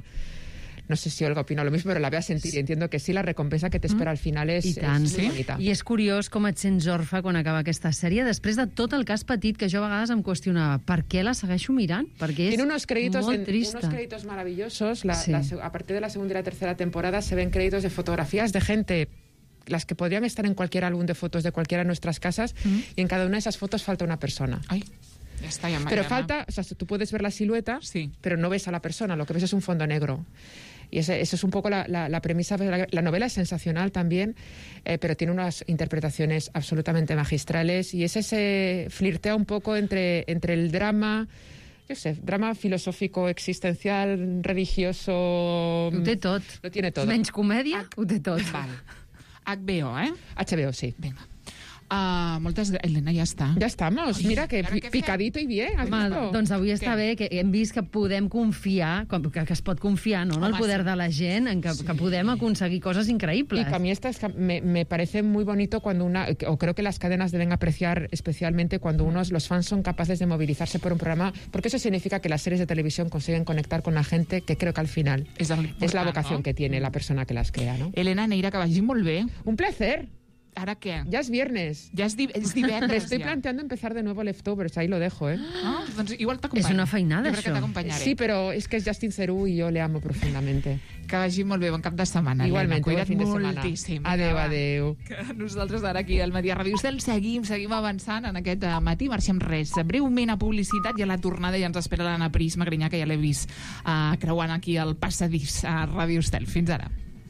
O: No sé si Olga opina lo mismo, però la ve a sentir i entiendo que sí, la recompensa que t'espera al final és,
P: I tant,
O: és
P: sí?
O: bonita.
P: I és curiós com et sents orfe quan acaba aquesta sèrie, després de tot el que has patit, que jo a vegades em qüestionava, per què la segueixo mirant? Perquè és
O: Tiene unos créditos,
P: molt
O: en,
P: trista.
O: unos créditos maravillosos. La,
P: sí.
O: la, a partir de la segunda y la tercera temporada se ven créditos de fotografías de gente, las que podrían estar en cualquier álbum de fotos de cualquiera de nuestras casas, mm. y en cada una de esas fotos falta una persona.
N: Ay. Ya está, ya
O: pero
N: ya
O: falta, o sea, tú puedes ver la silueta,
N: sí.
O: pero no ves a la persona, lo que ves es un fondo negro. Y esa es un poco la, la, la premisa. La, la novela es sensacional también, eh, pero tiene unas interpretaciones absolutamente magistrales, y es ese flirtea un poco entre, entre el drama, yo sé, drama filosófico, existencial, religioso...
P: Ho té tot.
O: Lo tiene todo.
P: Menys comèdia, ho té tot.
N: Vale. H B O, eh?
O: H B O, sí.
N: Vinga. Uh, moltes gràcies. Elena, ja està.
O: Ja estamos.
N: Oye,
O: Mira, que
N: ¿ahora
O: pi-
N: qué
O: picadito i bien. ¿Has
P: Home,
O: visto?
P: doncs avui està
N: Què?
P: bé, que hem vist que podem confiar, com- que, que es pot confiar, no?, en el
O: Home,
P: poder
O: sí.
P: de la gent, en que,
O: Sí.
P: que podem aconseguir coses increïbles.
O: Y que a mí esta es que me, me parece muy bonito cuando una, o creo que las cadenas deben apreciar especialmente cuando unos, los fans son capaces de movilizarse por un programa, porque eso significa que las series de televisión consiguen conectar con la gente, que creo que al final
N: es, el
O: es la
N: important,
O: vocación
N: no?
O: que tiene la persona que las crea, ¿no?
N: Elena, Neira, que vagi molt bé.
O: Un placer.
N: Ara què?
O: Ya es viernes.
N: Ja és, di és divendres,
O: Me estoy
N: ja.
O: planteando empezar de nuevo Leftovers, ahí lo dejo, ¿eh?
N: Ah, doncs igual t'acompanyo.
P: És una feinada,
N: Jo crec que
P: això.
N: t'acompanyaré.
O: Sí, pero es que es Justin Theroux y yo le amo profundamente.
N: Que vagi molt bé, bon cap de setmana,
O: Igualmente,
N: Elena.
O: buen fin de
N: Cuida't
O: semana.
N: moltíssim.
O: Adeu,
N: Vinga, va.
O: adeu.
N: Que nosaltres ara aquí al Matí a Ràdio Estel seguim, seguim avançant en aquest uh, matí. Marxem res. Breument a publicitat i a la tornada ja ens espera l'Anna Pris Magrinyà, que ja l'he vist uh, creuant aquí el passadís a Ràdio Estel. Fins ara.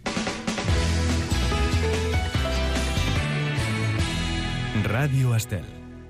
E: Ràdio Estel.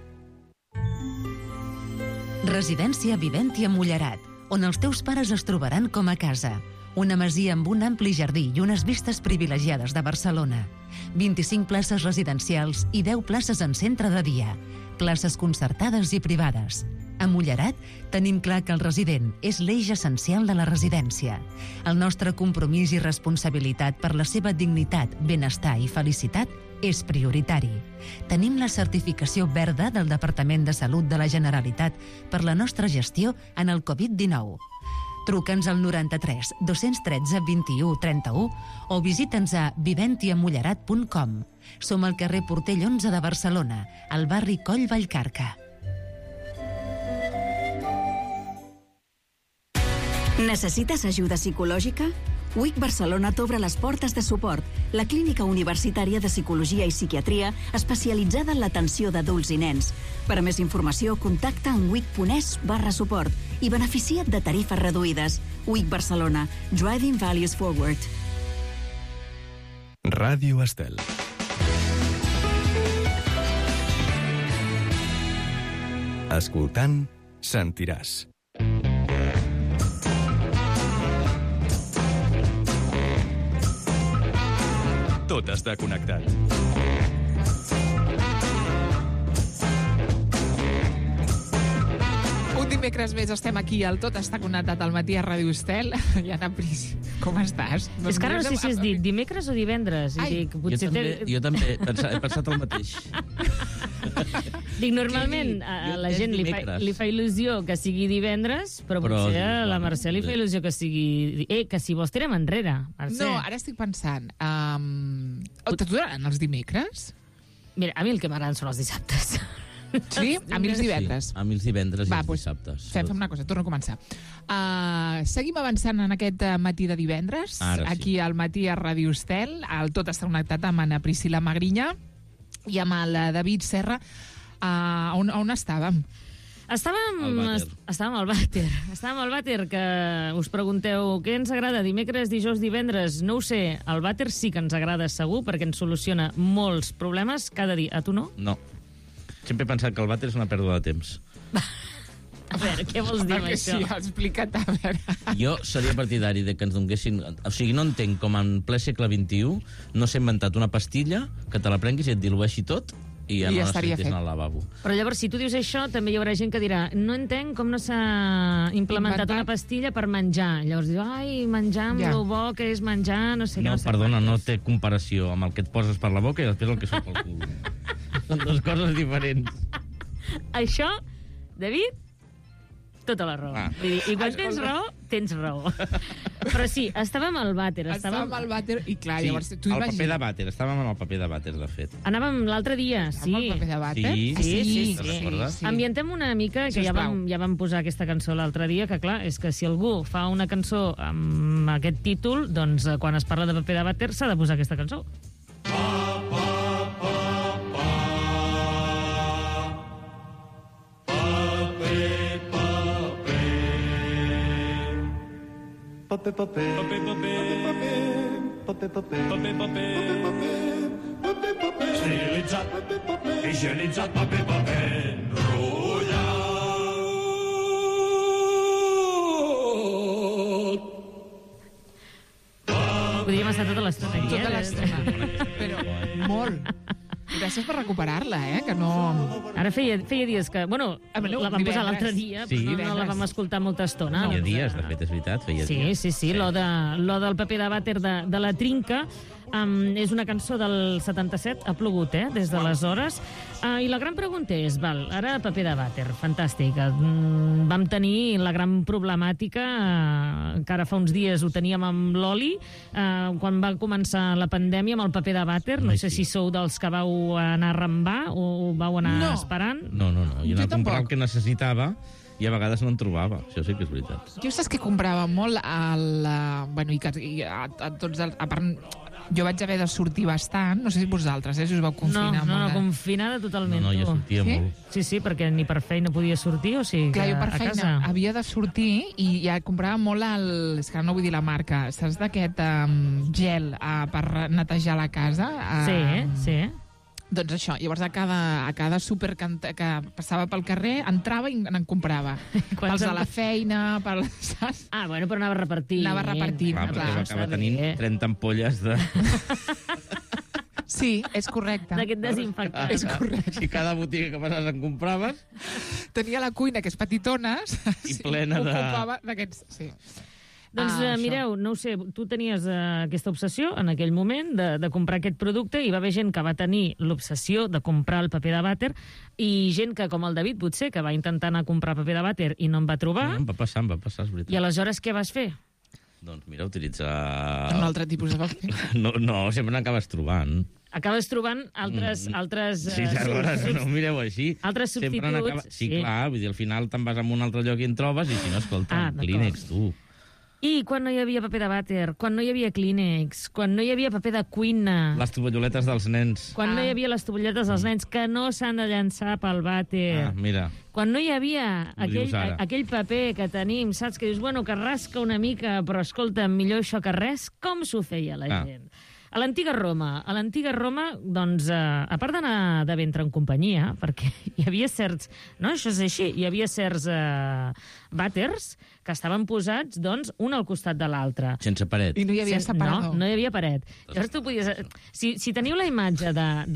M: Residència Viventi a Mullerat, on els teus pares es trobaran com a casa. Una masia amb un ampli jardí i unes vistes privilegiades de Barcelona. vint-i-cinc places residencials i deu places en centre de dia. Places concertades i privades. A Mullerat tenim clar que el resident és l'eix essencial de la residència. El nostre compromís i responsabilitat per la seva dignitat, benestar i felicitat és prioritari. Tenim la certificació verda del Departament de Salut de la Generalitat per la nostra gestió en el covid dinou. Truca'ns al noranta-tres dos-cents tretze vint-i-u trenta-u o visita'ns a viventiamullerat punt com. Som al carrer Portell onze de Barcelona, al barri Coll Vallcarca.
T: Necessites ajuda psicològica? U I C Barcelona t'obre les portes de suport, la clínica universitària de psicologia i psiquiatria especialitzada en l'atenció d'adults i nens. Per a més informació, contacta en wic.es barra suport i beneficia't de tarifes reduïdes. U I C Barcelona. Driving Values Forward.
E: Ràdio Estel. Escoltant, sentiràs. Tot està connectat.
N: Un dimecres més estem aquí, al Tot està connectat al matí a Ràdio Estel. I Anna Pris, com estàs?
U: És que ara no sé si has dit dimecres o divendres. I dic,
V: Jo
U: potser
V: també,
U: té-
V: jo també he pensat, he pensat el mateix.
U: Dic, normalment a
V: Jo
U: la
V: entenc
U: gent li fa,
V: dimecres.
U: li fa il·lusió que sigui divendres, però,
V: Però,
U: potser a la
V: bueno,
U: Mercè li fa
V: bé.
U: il·lusió que sigui... Eh, que si vols tirem enrere, Mercè.
N: No, ara estic pensant... Um, T'aturaran els dimecres?
U: Mira, a mi el que m'agraden són els dissabtes.
N: Sí? A mi els divendres.
V: Sí, a mi els divendres
N: Va,
V: i els
N: doncs,
V: dissabtes.
N: Fem, fem una cosa, torno a començar. Uh, seguim avançant en aquest uh, matí de divendres,
V: Ara sí.
N: aquí al matí a Ràdio Estel, al Tot està connectat amb Anna Priscila Magrinyà i amb el uh, David Serra. Uh, on, on estàvem?
U: Estàvem,
N: Al vàter.
U: est- estàvem al vàter. Estàvem al vàter, que us pregunteu què ens agrada dimecres, dijous, divendres. No ho sé, el vàter sí que ens agrada segur, perquè ens soluciona molts problemes cada dia. A tu no?
V: No. Sempre he pensat que el vàter és una pèrdua de temps.
U: A veure, què vols dir amb
N: Perquè
U: això?
N: sí, explica't, a veure.
V: Jo seria partidari de que ens donguessin... O sigui, no entenc com en ple segle vint-i-u no s'ha inventat una pastilla que te la prenguis i et dilueixi tot i ja
U: I
V: no
U: ja estaria
V: necessitis
U: fet.
V: anar al lavabo.
U: Però llavors, si tu dius això, també hi haurà gent que dirà no entenc com no s'ha implementat
N: Inventat.
U: una pastilla per menjar. Llavors diu, ai, menjar amb
V: Ja.
U: lo bo que és menjar, no sé què.
V: No,
U: No sé
V: perdona,
U: quantos.
V: no té comparació amb el que et poses per la boca i després el que surt pel cul. Són dues coses diferents.
U: Això, David, tota la raó.
V: Ah.
U: Vull dir, I quan tens raó, tens raó. Però sí, estàvem al vàter.
N: Estàvem al vàter i, clar,
V: Sí,
N: llavors... Tu
V: el
N: imagina-
V: paper de vàter. Estàvem en el paper de vàter, de fet.
U: Anàvem l'altre dia, sí.
N: Amb el paper de vàter?
V: Sí,
U: Sí, sí,
V: sí,
U: sí.
V: te'n recordes?
U: sí. Ambientem una mica, que ja
N: Sisplau.
U: vam, ja vam posar aquesta cançó l'altre dia, que clar, és que si algú fa una cançó amb aquest títol, doncs eh, quan es parla de paper de vàter s'ha de posar aquesta cançó.
D: Paper, paper, paper, paper, paper, paper, paper, paper, esterilitzat, higienitzat, paper, paper, enrotllat.
U: Podríem estar tota l'estona aquí,
N: Tota
U: eh?
N: l'estona. Però molt. gràcies per recuperar-la, eh? Que no...
U: Ara feia, feia dies que... Bueno,
N: bueno,
U: la vam posar
N: divendres.
U: l'altre dia,
V: Sí.
U: però no, no la vam escoltar molta estona.
V: Feia dies, de fet, és veritat, feia
U: Sí,
V: dies.
U: sí, sí, lo, de, lo del paper de vàter de, de la Trinca. Um, és una cançó del setanta-set, ha plogut, eh, des d'aleshores. Uh, I la gran pregunta és, val, ara paper de vàter, fantàstic. Mm, vam tenir la gran problemàtica, uh, encara fa uns dies ho teníem amb l'oli, uh, quan va començar la pandèmia amb el paper de vàter. No sé si sou dels que vau anar a rembar o ho vau anar
V: No.
U: esperant.
V: No, no, no. Jo
N: Jo
V: anava a comprar
N: tampoc.
V: el que necessitava i a vegades no en trobava. Això sí que és veritat.
N: Jo saps que comprava molt al... Uh, bueno, i, que, i a, a tots els... A part, jo vaig haver de sortir bastant, no sé si vosaltres, eh, si us vau
U: No,
N: confinar
U: no, no,
N: molt. eh?
U: confinada totalment.
V: No, no, jo
U: tu.
V: sortia
N: Sí?
V: molt.
U: Sí, sí, perquè ni per feina podia sortir, o sigui,
N: Clar,
U: que
N: jo per
U: a
N: feina
U: casa.
N: havia de sortir i ja comprava molt el... És que no vull dir la marca. Saps d'aquest um, gel uh, per netejar la casa? Uh,
U: Sí, sí.
N: Doncs això, llavors a cada, a cada súper que, ent- que passava pel carrer entrava i n'en comprava. Pels de la feina, per... Saps?
U: Ah, bueno, però anava repartint.
N: Anava repartint,
V: Clar,
N: clar.
V: perquè va acabar tenint trenta ampolles de...
N: Sí, és correcte.
U: D'aquest desinfectant.
N: És correcte.
V: Si cada botiga que passaves en compraves...
N: Tenia la cuina, que és petitona,
V: I plena de...
N: ocupava d'aquests... Sí.
U: Doncs
N: Ah,
U: uh,
N: això.
U: mireu, no ho sé, tu tenies uh, aquesta obsessió en aquell moment de, de comprar aquest producte i va haver gent que va tenir l'obsessió de comprar el paper de vàter i gent que, com el David, potser, que va intentar anar a comprar paper de vàter i no en va trobar.
V: No, em va passar, em va passar, és veritat.
U: I aleshores què vas fer?
V: Doncs mira, utilitzar...
N: Un altre tipus de paper.
V: No, no, sempre n'acabes trobant.
U: Acabes trobant altres...
V: Mm.
U: altres
V: Sí,
U: eh,
V: aleshores
U: subs-
V: no ho mireu així.
U: Altres
V: Sempre
U: substituts,
V: n'acaba- Sí,
U: sí.
V: clar, vull dir, al final te'n vas a un altre lloc i en trobes, i si no, escolta,
U: Ah,
V: ah,
U: d'acord.
V: Kleenex, tu.
U: I quan no hi havia paper de vàter, quan no hi havia Kleenex, quan no hi havia paper de cuina...
V: Les tovalloletes dels nens.
U: Quan ah. no hi havia les tovalletes dels nens que no s'han de llançar pel vàter.
V: Ah, mira.
U: Quan no hi havia
V: Ho
U: aquell,
V: dius ara.
U: aquell paper que tenim, saps? Que dius, bueno, que rasca una mica, però escolta, millor això que res. Com s'ho feia la
V: Ah.
U: gent? A l'antiga Roma, a l'antiga Roma, doncs, eh, a part d'anar de ventre en companyia, perquè hi havia certs... No, això és així. Hi havia certs eh, vàters que estaven posats, doncs, un al costat de l'altre.
V: Sense paret.
N: I no hi havia
U: Sen-
N: separador.
U: No, no hi havia paret. Llavors tu podies... Si, si teniu la imatge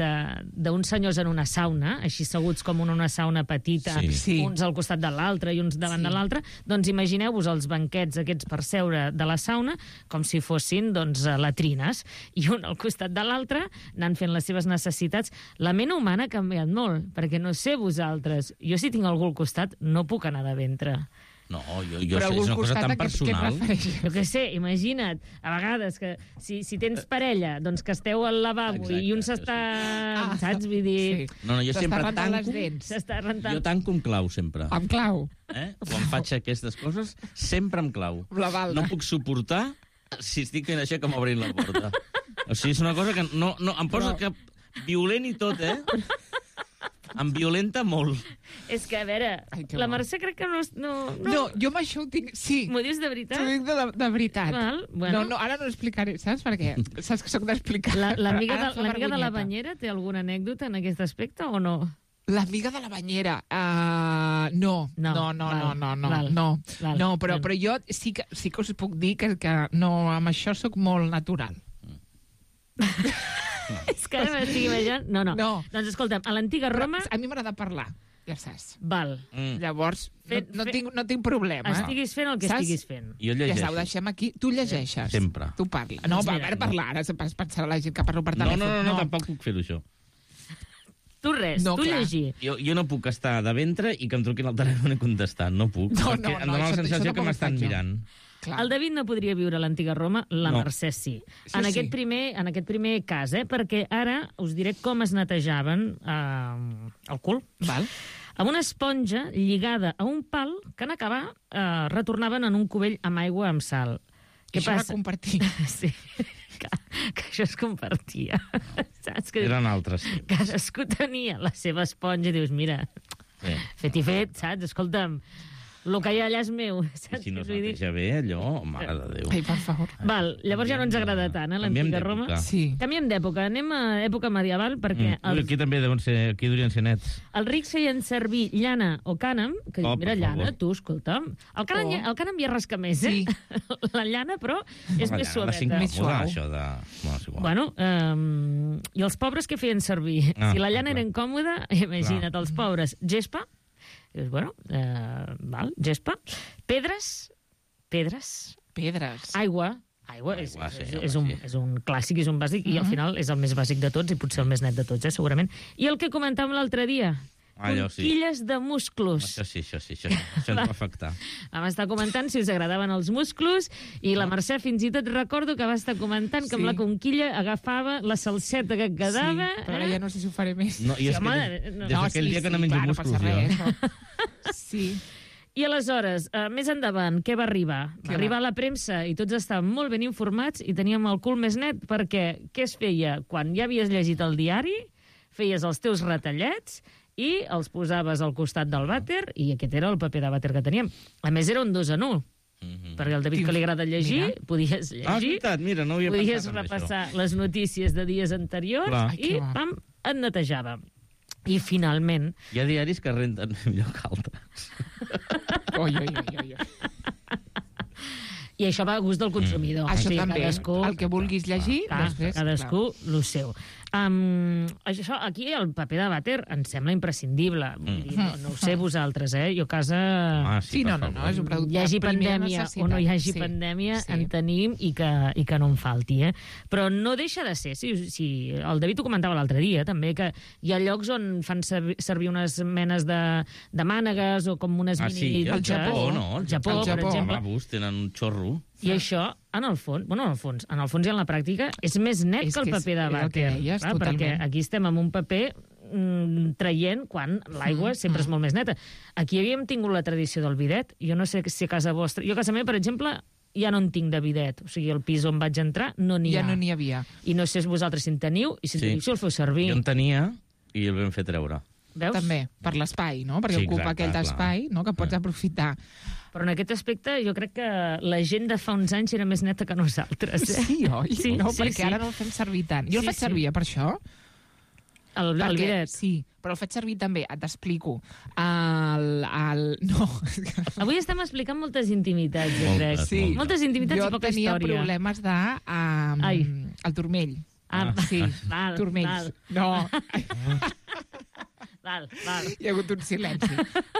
U: d'uns senyors en una sauna, així seguts com en una sauna petita,
N: Sí. Sí.
U: uns al costat de l'altre i uns davant
N: Sí.
U: de l'altre, doncs imagineu-vos els banquets aquests per seure de la sauna com si fossin, doncs, eh, latrines, i un al costat de l'altre anant fent les seves necessitats. La ment humana ha canviat molt, perquè no sé vosaltres, jo si tinc algú al costat no puc anar de ventre.
V: No, jo, jo
N: Però
V: sé,
N: algú
V: és
N: al
V: una cosa
N: costat,
V: tan
N: a què- què et
V: personal.
N: refereixes?
U: Jo què sé, imagina't, a vegades, que si, si tens parella, doncs que esteu al lavabo
V: Exacte,
U: i un s'està,
N: Ah,
U: saps? Vull dir...
N: sí.
V: No, no, jo
N: S'està
V: sempre
N: rentant les
V: tanco...
N: dents.
U: S'està rentant...
V: Jo tanco amb clau, sempre.
N: Amb clau.
V: Eh? Quan faig aquestes coses, sempre amb clau.
N: La balda.
V: No puc suportar, si estic fent això, que m'obrin la porta. O sigui, és una cosa que no, no, em posa
N: Però-
V: que violent i tot, eh? Em violenta molt.
U: És que, a veure,
N: Ai, que
U: la
N: bo.
U: Mercè crec que no... No,
N: No, no jo amb això ho tinc... Sí.
U: M'ho dius de veritat?
N: T'ho dic de, de veritat.
U: Val, bueno.
N: No, no, ara no ho explicaré, saps per què? Saps que sóc d'explicar.
U: La- L'amiga
N: Ara
U: de,
N: fa
U: l'amiga de la
N: vergonyeta.
U: banyera té alguna anècdota en aquest aspecte o no?
N: L'amiga de la banyera. Uh, no,
U: No,
N: no, no,
U: val,
N: no, no, no,
U: val,
N: no,
U: val.
N: no, però,
U: Bueno.
N: però jo sí que, sí que us puc dir que, que no, amb això sóc molt natural.
U: És que ara m'estic imaginant... No, no,
N: No.
U: Doncs escolta'm, a l'antiga Roma...
N: A mi m'agrada parlar, ja saps.
U: Val.
V: Mm.
N: Llavors,
U: Fet-
N: no, no,
U: fet-
N: tinc, no tinc problema.
U: Estiguis fent el que
N: Saps?
U: estiguis fent.
V: Jo
N: Ja
V: llegeixo.
N: està, ho deixem aquí. Tu llegeixes.
V: Sempre.
N: Tu parla. No,
U: Doncs
N: va,
U: mira,
N: a veure, parlar. Ara es pensarà la gent que parlo per
V: No,
N: telèfon.
V: no, no, no, tampoc puc fer-ho, això.
U: Tu res,
N: No,
U: tu
N: clar.
U: llegir.
V: Jo, jo no puc estar de ventre i que em truquin al telèfon i contestar. No puc.
N: No,
V: perquè
N: no,
V: em
N: no,
V: dóna la
N: això-
V: sensació
N: això
V: que
N: tampoc ho
V: m'estan
N: faig jo.
V: mirant.
N: Clar.
U: El David no podria viure a l'antiga Roma, la
V: No.
U: Mercè sí.
N: Això
U: En
N: sí.
U: aquest primer, en aquest primer cas, eh? Perquè ara us diré com es netejaven eh, el cul.
N: Val.
U: Amb una esponja lligada a un pal que en acabar eh, retornaven en un cubell amb aigua amb sal. Què
N: Això era
U: passa?
N: compartir.
U: Sí, que, que això es compartia. Saps? Que
V: Eren altres.
U: cadascú tenia la seva esponja i dius, mira,
V: Sí.
U: fet i fet, saps? Escolta'm, el que hi ha allà és meu.
V: I si no es neteja bé, allò, mare de Déu.
N: Ai, per favor.
U: Val, llavors ja no ens agrada tant, eh, l'antiga Roma.
N: Sí.
U: Canviem d'època, anem a època medieval, perquè
V: Mm.
U: els,
V: Aquí també deuen ser, aquí durien ser nets.
U: els rics feien servir llana o cànem, que
V: Oh,
U: mira,
V: per
U: llana,
V: favor.
U: tu, escolta'm. El cànem,
N: Oh.
U: ja- el cànem ja rasca més, eh?
N: Sí.
U: La llana, però, és
V: La
U: més
V: llana, la cinc
U: suaveta.
N: Més
V: còmode,
N: suau.
V: això de... Bueno, és igual.
U: Bueno, um, i els pobres què feien servir?
V: Ah,
U: si la llana
V: clar.
U: era incòmoda, imagina't, els pobres. Gespa, dius, bueno, eh, val, gespa. Pedres, pedres.
N: Pedres.
U: Aigua, aigua, és,
V: Aigua, sí,
U: és,
V: home,
U: és, un,
V: sí.
U: és un clàssic, és un bàsic, i al final és el més bàsic de tots, i potser el més net de tots, eh, segurament. I el que comentàvem l'altre dia,
V: Allò sí.
U: conquilles de musclos.
V: Això sí, això sí, això, això ens va afectar.
U: Vam estar comentant si us agradaven els musclos, i la Mercè fins i tot recordo que va estar comentant que
N: Sí.
U: amb la conquilla agafava la salseta que et quedava.
N: Sí, però ara ja no sé si ho faré més.
V: No, i és
U: Sí,
V: que
U: home,
V: des,
U: no.
V: des
N: No,
V: d'aquell
N: sí,
V: dia que no
N: sí,
V: menjo
N: clar, no
V: musclos,
N: passa res,
V: jo.
N: això. Sí.
U: I aleshores, eh, més endavant, què va arribar?
N: Què
U: Va arribar la premsa i tots estàvem molt ben informats i teníem el cul més net perquè què es feia? Quan ja havies llegit el diari, feies els teus retallets i els posaves al costat del vàter i aquest era el paper de vàter que teníem. A més, era un dos en un.
V: Mhm.
U: Perquè al David, que li agrada llegir,
N: Mira.
U: podies
V: Ah, és
U: llegir,
V: veritat, mira, no havia
U: podies
V: pensat en això.
U: repassar les notícies de dies anteriors
V: Clar.
N: Ai,
U: i,
N: que va.
U: pam, et netejava. I finalment,
V: Hi ha diaris que renten millor que altres.
N: Oi, oi, oi, oi. oi.
U: i això va a gust del consumidor.
N: Mm. Això
U: Sí,
N: també,
U: cadascú,
N: el que vulguis llegir,
U: clar,
N: després...
U: cadascú el seu. Um, això, aquí el paper de vàter em sembla imprescindible. Vull dir, no, no ho sé vosaltres, eh? Jo a casa...
V: Ah,
N: Sí, no, no, no, és un producte
U: Hi hagi
N: de primera
U: pandèmia
N: necessitat.
U: o no hi hagi
N: Sí,
U: pandèmia,
N: sí.
U: en tenim i que, i que no en falti, eh? Però no deixa de ser, si, si el David ho comentava l'altre dia, també, que hi ha llocs on fan servir, servir unes menes de, de mànegues o com unes
V: Ah, sí,
U: mini
V: al
U: dutxes.
V: Japó, no?
U: Al Japó,
N: Al
U: per
N: Japó.
U: exemple.
V: Els lavabos tenen un xorro.
U: I això, en el fons, bueno, en el fons, en el fons i en la pràctica, és més net
N: És
U: que el
N: que és-
U: paper de
N: era el que
U: vàter.
N: deies,
U: clar,
N: totalment.
U: perquè aquí estem amb un paper mm, traient quan l'aigua sempre és molt més neta. Aquí havíem tingut la tradició del bidet. Jo no sé si a casa vostra... Jo a casa meva, per exemple, ja no en tinc de bidet. O sigui, el pis on vaig entrar no n'hi
N: Ja
U: ha.
N: no n'hi havia.
U: I no sé si vosaltres si en teniu, i si en
V: Sí.
U: teniu, si el feu servir.
V: Jo en tenia i el vam fer treure.
U: Veus?
N: També, per l'espai, no? Perquè
V: Sí,
N: ocupa
V: exacte,
N: aquell
V: clar.
N: espai, no?, que pots aprofitar.
U: Però en aquest aspecte jo crec que la gent de fa uns anys era més neta que nosaltres. Eh?
N: Sí, oi?
U: Sí,
N: no,
U: sí,
N: perquè
U: sí.
N: ara no el fem servir tant. Jo el
U: Sí,
N: faig
U: sí.
N: servir eh, per això.
U: El, el
N: perquè,
U: bidet.
N: Sí, però el faig servir també, et t'explico. El, el, no,
U: Avui estem explicant moltes intimitats, jo
V: Moltes,
U: crec.
N: sí.
U: Moltes intimitats
N: jo
U: i poca
N: tenia
U: història.
N: problemes de... Um,
U: Ai.
N: el turmell.
U: Ah,
N: Sí,
U: val,
N: turmells.
U: val.
N: No,
U: Val, val,
N: hi ha hagut un silenci.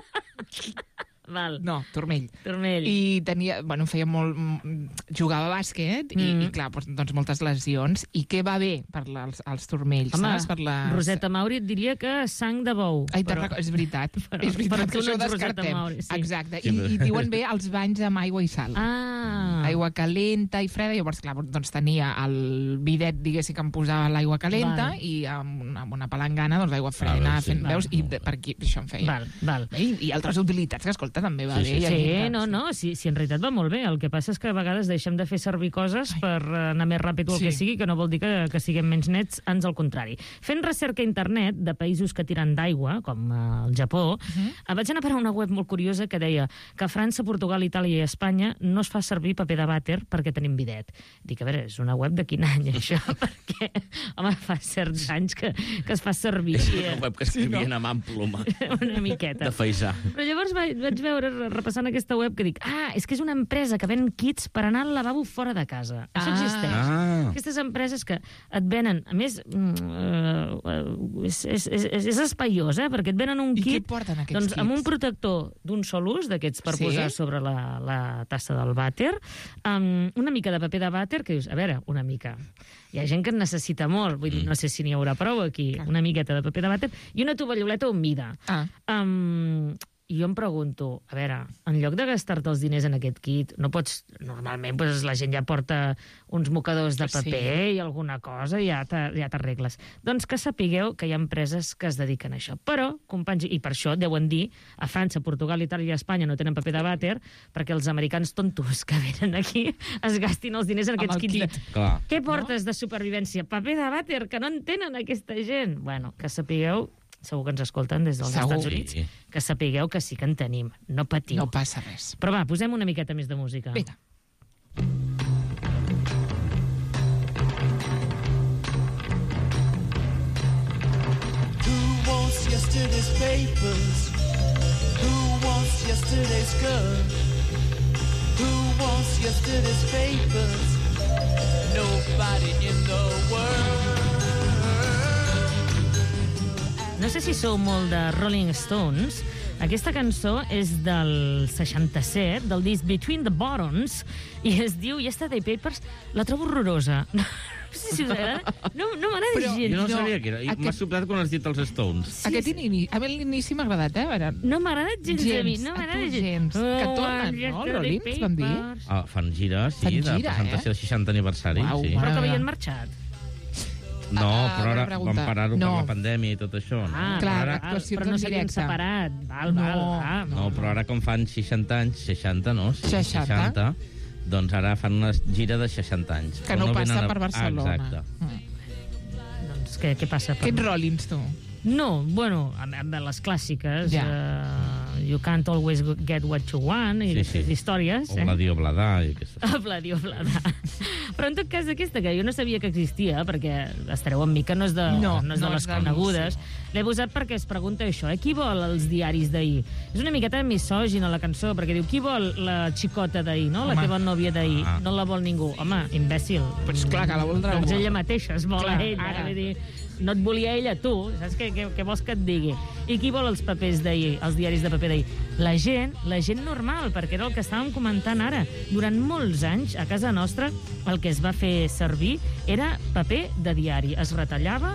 U: val.
N: No, turmell.
U: Turmell.
N: I tenia, bueno, feia molt... mm, jugava a bàsquet i,
U: Mm.
N: i clar, doncs, doncs moltes lesions. I què va bé per la, els, els turmells,
U: Home,
N: saps? Per les...
U: Roseta Mauri et diria que sang de bou.
N: Ai,
U: però...
N: però... és veritat,
U: però-
N: és veritat
U: però
N: que
U: tu no
N: això ho
U: ets Roseta
N: descartem.
U: Mauri, sí.
N: Exacte,
V: Sí,
N: I,
V: però-
N: i diuen bé els banys amb aigua i sal.
U: Ah.
N: Aigua calenta i freda, llavors, clar, doncs tenia el bidet, diguéssim, que em posava l'aigua calenta
U: Val.
N: i amb una, amb una palangana, doncs l'aigua freda,
V: veus, sí.
N: fent,
U: Val.
N: veus? I de, per aquí això em feia.
U: Val, val.
N: I, I altres utilitats, que escolta, també va
V: Sí,
N: bé.
V: sí,
N: hi ha
U: Sí,
N: gent que-
U: no, no, sí, sí, en realitat va molt bé. El que passa és que a vegades deixem de fer servir coses per anar més ràpid o el
N: Sí.
U: que sigui, que no vol dir que, que siguem menys nets, ans al contrari. Fent recerca a internet de països que tiren d'aigua, com eh, el Japó, uh -huh. vaig anar a parar una web molt curiosa que deia que a França, Portugal, Itàlia i Espanya no es fa servir paper de vàter perquè tenim bidet. Dic, a veure, és una web de quin any, això? Perquè, home, fa certs anys que, que es fa servir.
V: És
U: eh,
V: una web que escrivien amb amploma.
U: una miqueta.
V: De faisà.
U: Però llavors vaig, vaig veure, repassant aquesta web, que dic, ah, és que és una empresa que ven kits per anar al lavabo fora de casa. Això
N: Ah.
U: existeix.
V: Ah.
U: Aquestes empreses que et venen, a més, mm, uh, és, és, és, és espaiós, eh? Perquè et venen un
N: I
U: kit
N: què porten aquests
U: doncs, amb un
N: kits?
U: protector d'un sol ús, d'aquests per
N: Sí?
U: posar sobre la, la tassa del vàter, um, una mica de paper de vàter, que dius, a veure, una mica. Hi ha gent que en necessita molt, vull dir, no sé si n'hi haurà prou aquí, una miqueta de paper de vàter, i una tovalloleta humida.
N: Ah.
U: Um, I jo em pregunto, a veure, en lloc de gastar-te els diners en aquest kit, no pots... Normalment pues, la gent ja porta uns mocadors de paper
N: Sí.
U: i alguna cosa, i ja te- ja t'arregles. Doncs que sapigueu que hi ha empreses que es dediquen a això. Però, companys, i per això deuen dir, a França, Portugal, Itàlia i Espanya no tenen paper de vàter, perquè els americans tontos que venen aquí es gastin els diners en
N: Amb
U: aquests
N: el
U: kits.
N: kit.
U: De...
V: Clar.
U: Què portes no? de supervivència? Paper de vàter, que no en tenen aquesta gent. Bueno, que sapigueu segur que ens escolten des dels
N: Segur.
U: Estats Units, que sapigueu que sí que en tenim. No patiu.
N: No passa res.
U: Però va, posem una miqueta més de música.
N: Vinga.
B: Who wants yesterday's papers? Who wants yesterday's girl? Who wants yesterday's papers? Nobody in the world.
U: No sé si sou molt de Rolling Stones. Aquesta cançó és del seixanta-set, del disc Between the Buttons, i es diu Yesterday Papers. La trobo horrorosa. No sé si us agrada. No, no m'agrada gens.
V: Jo no sabia que era. I
N: Aquest-
V: m'ha sobtat quan has dit els Stones.
N: Sí, Aquest inici, a mi l'inici m'ha agradat, eh? A veure,
U: No m'ha agradat gens,
N: gens,
U: a mi. No
N: a
U: m'agrada
N: tu
U: gens.
N: gens. Que tornen, no, els Rollins, vam dir?
V: Ah, fan gira, sí,
N: Fan
V: de
N: gira,
V: presentació
N: eh?
V: del seixanta aniversari.
N: Uau,
V: sí.
U: Però que havien marxat.
V: No,
N: Ah,
V: però ara
N: bona pregunta.
V: van parar-ho
N: No.
V: per la pandèmia i tot això. No?
U: Ah,
N: Clar,
U: val,
N: actuacions
U: però no
N: en
U: s'havien
N: directe.
U: separat. Val,
N: No.
U: val, va.
V: No, però ara com fan seixanta anys, seixanta, no? Sí,
N: seixanta.
V: seixanta, doncs ara fan una gira de seixanta anys.
N: Que
V: Però
N: no
V: venen
N: passa
V: a-
N: per Barcelona.
V: Ah, exacte.
U: Doncs què, què passa? Per...
N: Aquests Rollins, tu.
U: No, bueno, amb, amb les clàssiques.
N: Ja.
U: Uh, you can't always get what you want, i
V: Sí, sí.
U: aquestes històries.
V: O Vladio Bladà i aquestes.
U: Eh? Vladio Bladà. Però en tot cas, aquesta, que jo no sabia que existia, perquè estareu amb mi, que no és de,
N: No,
U: no és de
N: no
U: les
N: és de
U: conegudes, l'he posat perquè es pregunta això, eh? Qui vol els diaris d'ahir? És una miqueta misògina la cançó, perquè diu, qui vol la xicota d'ahir, no? La
N: Home.
U: teva nòvia d'ahir.
N: Ah.
U: No la vol ningú. Home, imbècil.
N: Pues clar que la voldrà
U: Doncs
N: algú.
U: ella mateixa es vol
N: Clar,
U: a ella.
N: ara.
U: Vull dir, no et volia ella, tu. Saps què, què, què vols que et digui? I qui vol els papers d'ahir, els diaris de paper d'ahir? La gent, la gent normal, perquè era el que estàvem comentant ara. Durant molts anys, a casa nostra, el que es va fer servir era paper de diari. Es retallava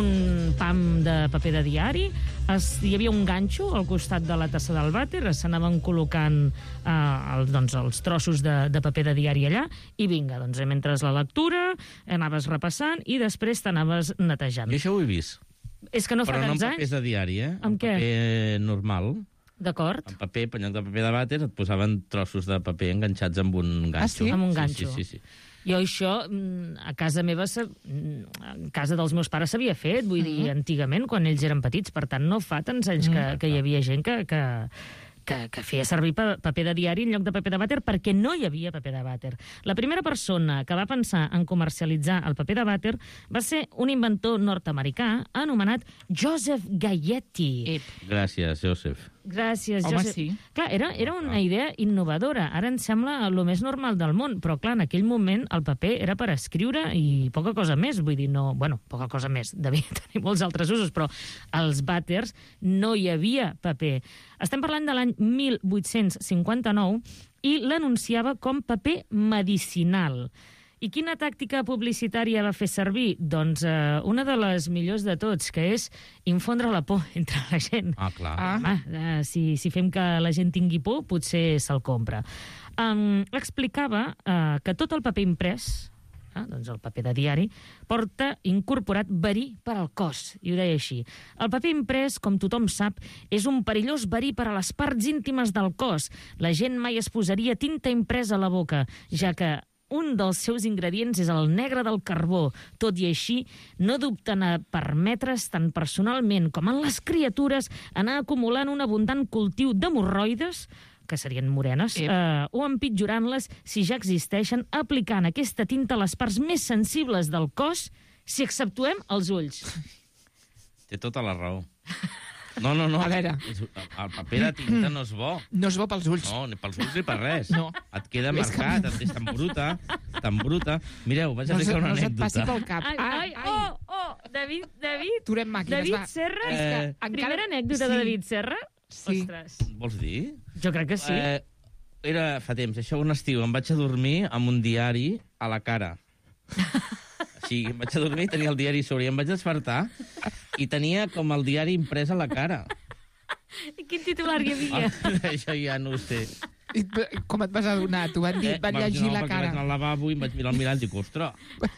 U: un pam de paper de diari, es, hi havia un ganxo al costat de la tassa del vàter, s'anaven col·locant eh, el, doncs, els trossos de, de paper de diari allà, i vinga, doncs, mentre la lectura anaves repassant i després t'anaves netejant.
V: Jo això ho he vist.
U: És que no fa
V: Però no
U: tants
V: en papers
U: anys.
V: de diari, eh?
U: Amb
V: en
U: què?
V: paper normal.
U: D'acord.
V: En paper, en lloc de paper de vàter, et posaven trossos de paper enganxats amb un ganxo.
U: sí? Amb un ganxo.
V: Sí, sí, sí. sí.
U: Jo això, mm, a casa meva, sa- mm, a casa dels meus pares s'havia fet, vull dir, antigament, quan ells eren petits. Per tant, no fa tants anys que, que hi havia gent que, que, que, que feia servir pa, paper de diari en lloc de paper de vàter perquè no hi havia paper de vàter. La primera persona que va pensar en comercialitzar el paper de vàter va ser un inventor nord-americà anomenat Joseph Gayeti.
V: Gràcies, Joseph.
U: Gràcies,
N: Home,
U: Josep.
N: sí.
U: Clar, era, era una idea innovadora. Ara ens sembla el més normal del món, però clar, en aquell moment el paper era per escriure i poca cosa més. Vull dir, no... Bueno, poca cosa més. Devia tenir molts altres usos, però als vàters no hi havia paper. Estem parlant de l'any mil vuit-cents cinquanta-nou i l'anunciava com paper medicinal. I quina tàctica publicitària va fer servir? Doncs eh, una de les millors de tots, que és infondre la por entre la gent.
V: Ah, clar.
U: Ah. Eh, si, si fem que la gent tingui por, potser se'l compra. Um, explicava eh, que tot el paper imprès, eh, doncs el paper de diari, porta incorporat verí per al cos, i ho deia així. El paper imprès, com tothom sap, és un perillós verí per a les parts íntimes del cos. La gent mai es posaria tinta impresa a la boca, ja que un dels seus ingredients és el negre del carbó. Tot i així, no dubten a permetre's tant personalment com en les criatures anar acumulant un abundant cultiu d'hemorroides, que serien morenes, eh, o empitjorant-les si ja existeixen, aplicant aquesta tinta a les parts més sensibles del cos, si exceptuem els ulls.
V: Té tota la raó. No, no, no.
N: A veure.
V: El paper de tinta no és bo.
N: No és bo pels ulls.
V: No, ni pels ulls ni per res.
N: No.
V: Et queda
N: És que-
V: marcat, et és tan bruta, tan bruta. Mireu, vaig a
N: No,
V: explicar una
N: no se't passi
V: anècdota.
N: pel cap.
U: Ai, ai, oh, oh, David, David,
N: Turem màquines,
U: David
N: va.
U: Serra,
V: És que
N: encara-
U: primera anècdota
N: sí.
U: de David Serra?
N: Sí.
U: Ostres,
V: Vols dir?
U: jo crec que sí.
V: Eh, era fa temps, això un estiu, em vaig a dormir amb un diari a la cara. Així, em vaig a dormir i tenia el diari sobre, i em vaig despertar i tenia com el diari imprès a la cara.
U: I quin titular hi havia?
V: Ah, això ja no ho sé.
N: I tu- com et vas adonar? T'ho van dir, et van
V: va-
N: llegir
V: no,
N: la
V: perquè
N: cara.
V: vaig anar al lavabo i em vaig mirar al mirall i dic, ostres.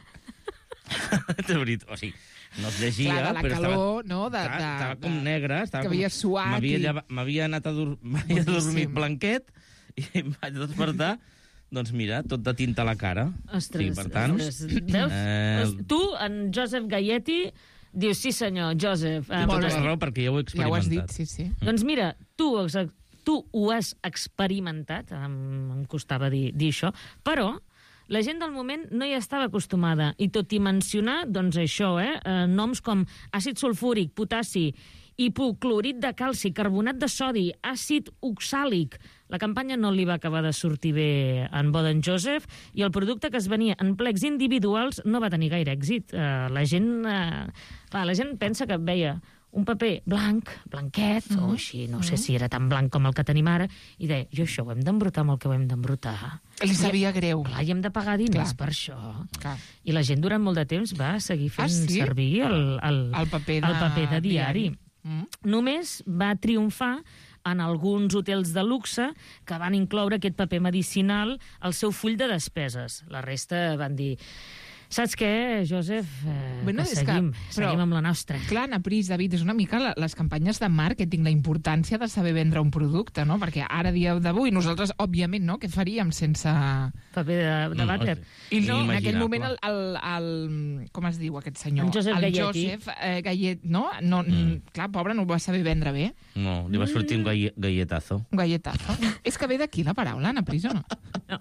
V: De veritat, o sigui, no es llegia,
N: Clar, de la
V: però
N: calor,
V: estava,
N: no? De,
V: estava,
N: de,
V: estava com negre. Estava
N: que
V: com,
N: havies suat
V: M'havia
N: i-
V: lleva- m'havia anat a, dur m'havia
N: Boníssim.
V: dormit blanquet i em vaig despertar, doncs mira, tot de tinta a la cara.
U: Ostres,
V: sí, per tant,
U: ostres, veus?
V: eh,
U: Tu, en Joseph Gayeti, Dius, sí senyor, Joseph.
V: I tota la raó, perquè ja ho he experimentat.
N: Ja ho has dit, sí, sí.
U: Mm. Doncs mira, tu, tu ho has experimentat, em, em costava dir, dir això, però la gent del moment no hi estava acostumada. I tot i mencionar, doncs això, eh, eh noms com àcid sulfúric, potassi, hipoclorit de calci, carbonat de sodi, àcid oxàlic. La campanya no li va acabar de sortir bé en Boden Joseph i el producte que es venia en plecs individuals no va tenir gaire èxit. Eh, la gent, eh, clar, la gent pensa que veia un paper blanc, blanquet, mm -hmm. o així, no sé si era tan blanc com el que tenim ara, i deia, jo això ho hem d'embrutar amb el que ho hem d'embrutar.
N: Li sabia I, greu.
U: Clar, i hem de pagar diners clar. per això. Clar. I la gent durant molt de temps va seguir fent ah, sí? servir el, el,
N: el, paper, de...
U: el paper de diari. diari.
N: Mm.
U: Només va triomfar en alguns hotels de luxe que van incloure aquest paper medicinal al seu full de despeses. La resta van dir... Saps què, Josep? Eh,
N: bueno,
U: que seguim, que, seguim amb la nostra.
N: Clar, Ana Pris, David, és una mica la, les campanyes de màrqueting, la importància de saber vendre un producte, no? Perquè ara, dia d'avui, nosaltres, òbviament, no? Què faríem sense...
U: Paper de, de vàter.
N: I no, en aquell moment, el, el, el... Com es diu aquest senyor?
U: El Josep
N: el
U: Galletti.
N: Josep eh, Gallet, no? no mm. Clar, pobre, no ho va saber vendre bé.
V: No, li va sortir un galle, galletazo.
N: Un galletazo. És que ve d'aquí la paraula, Ana Pris, o no?
U: No,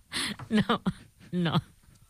U: no, no.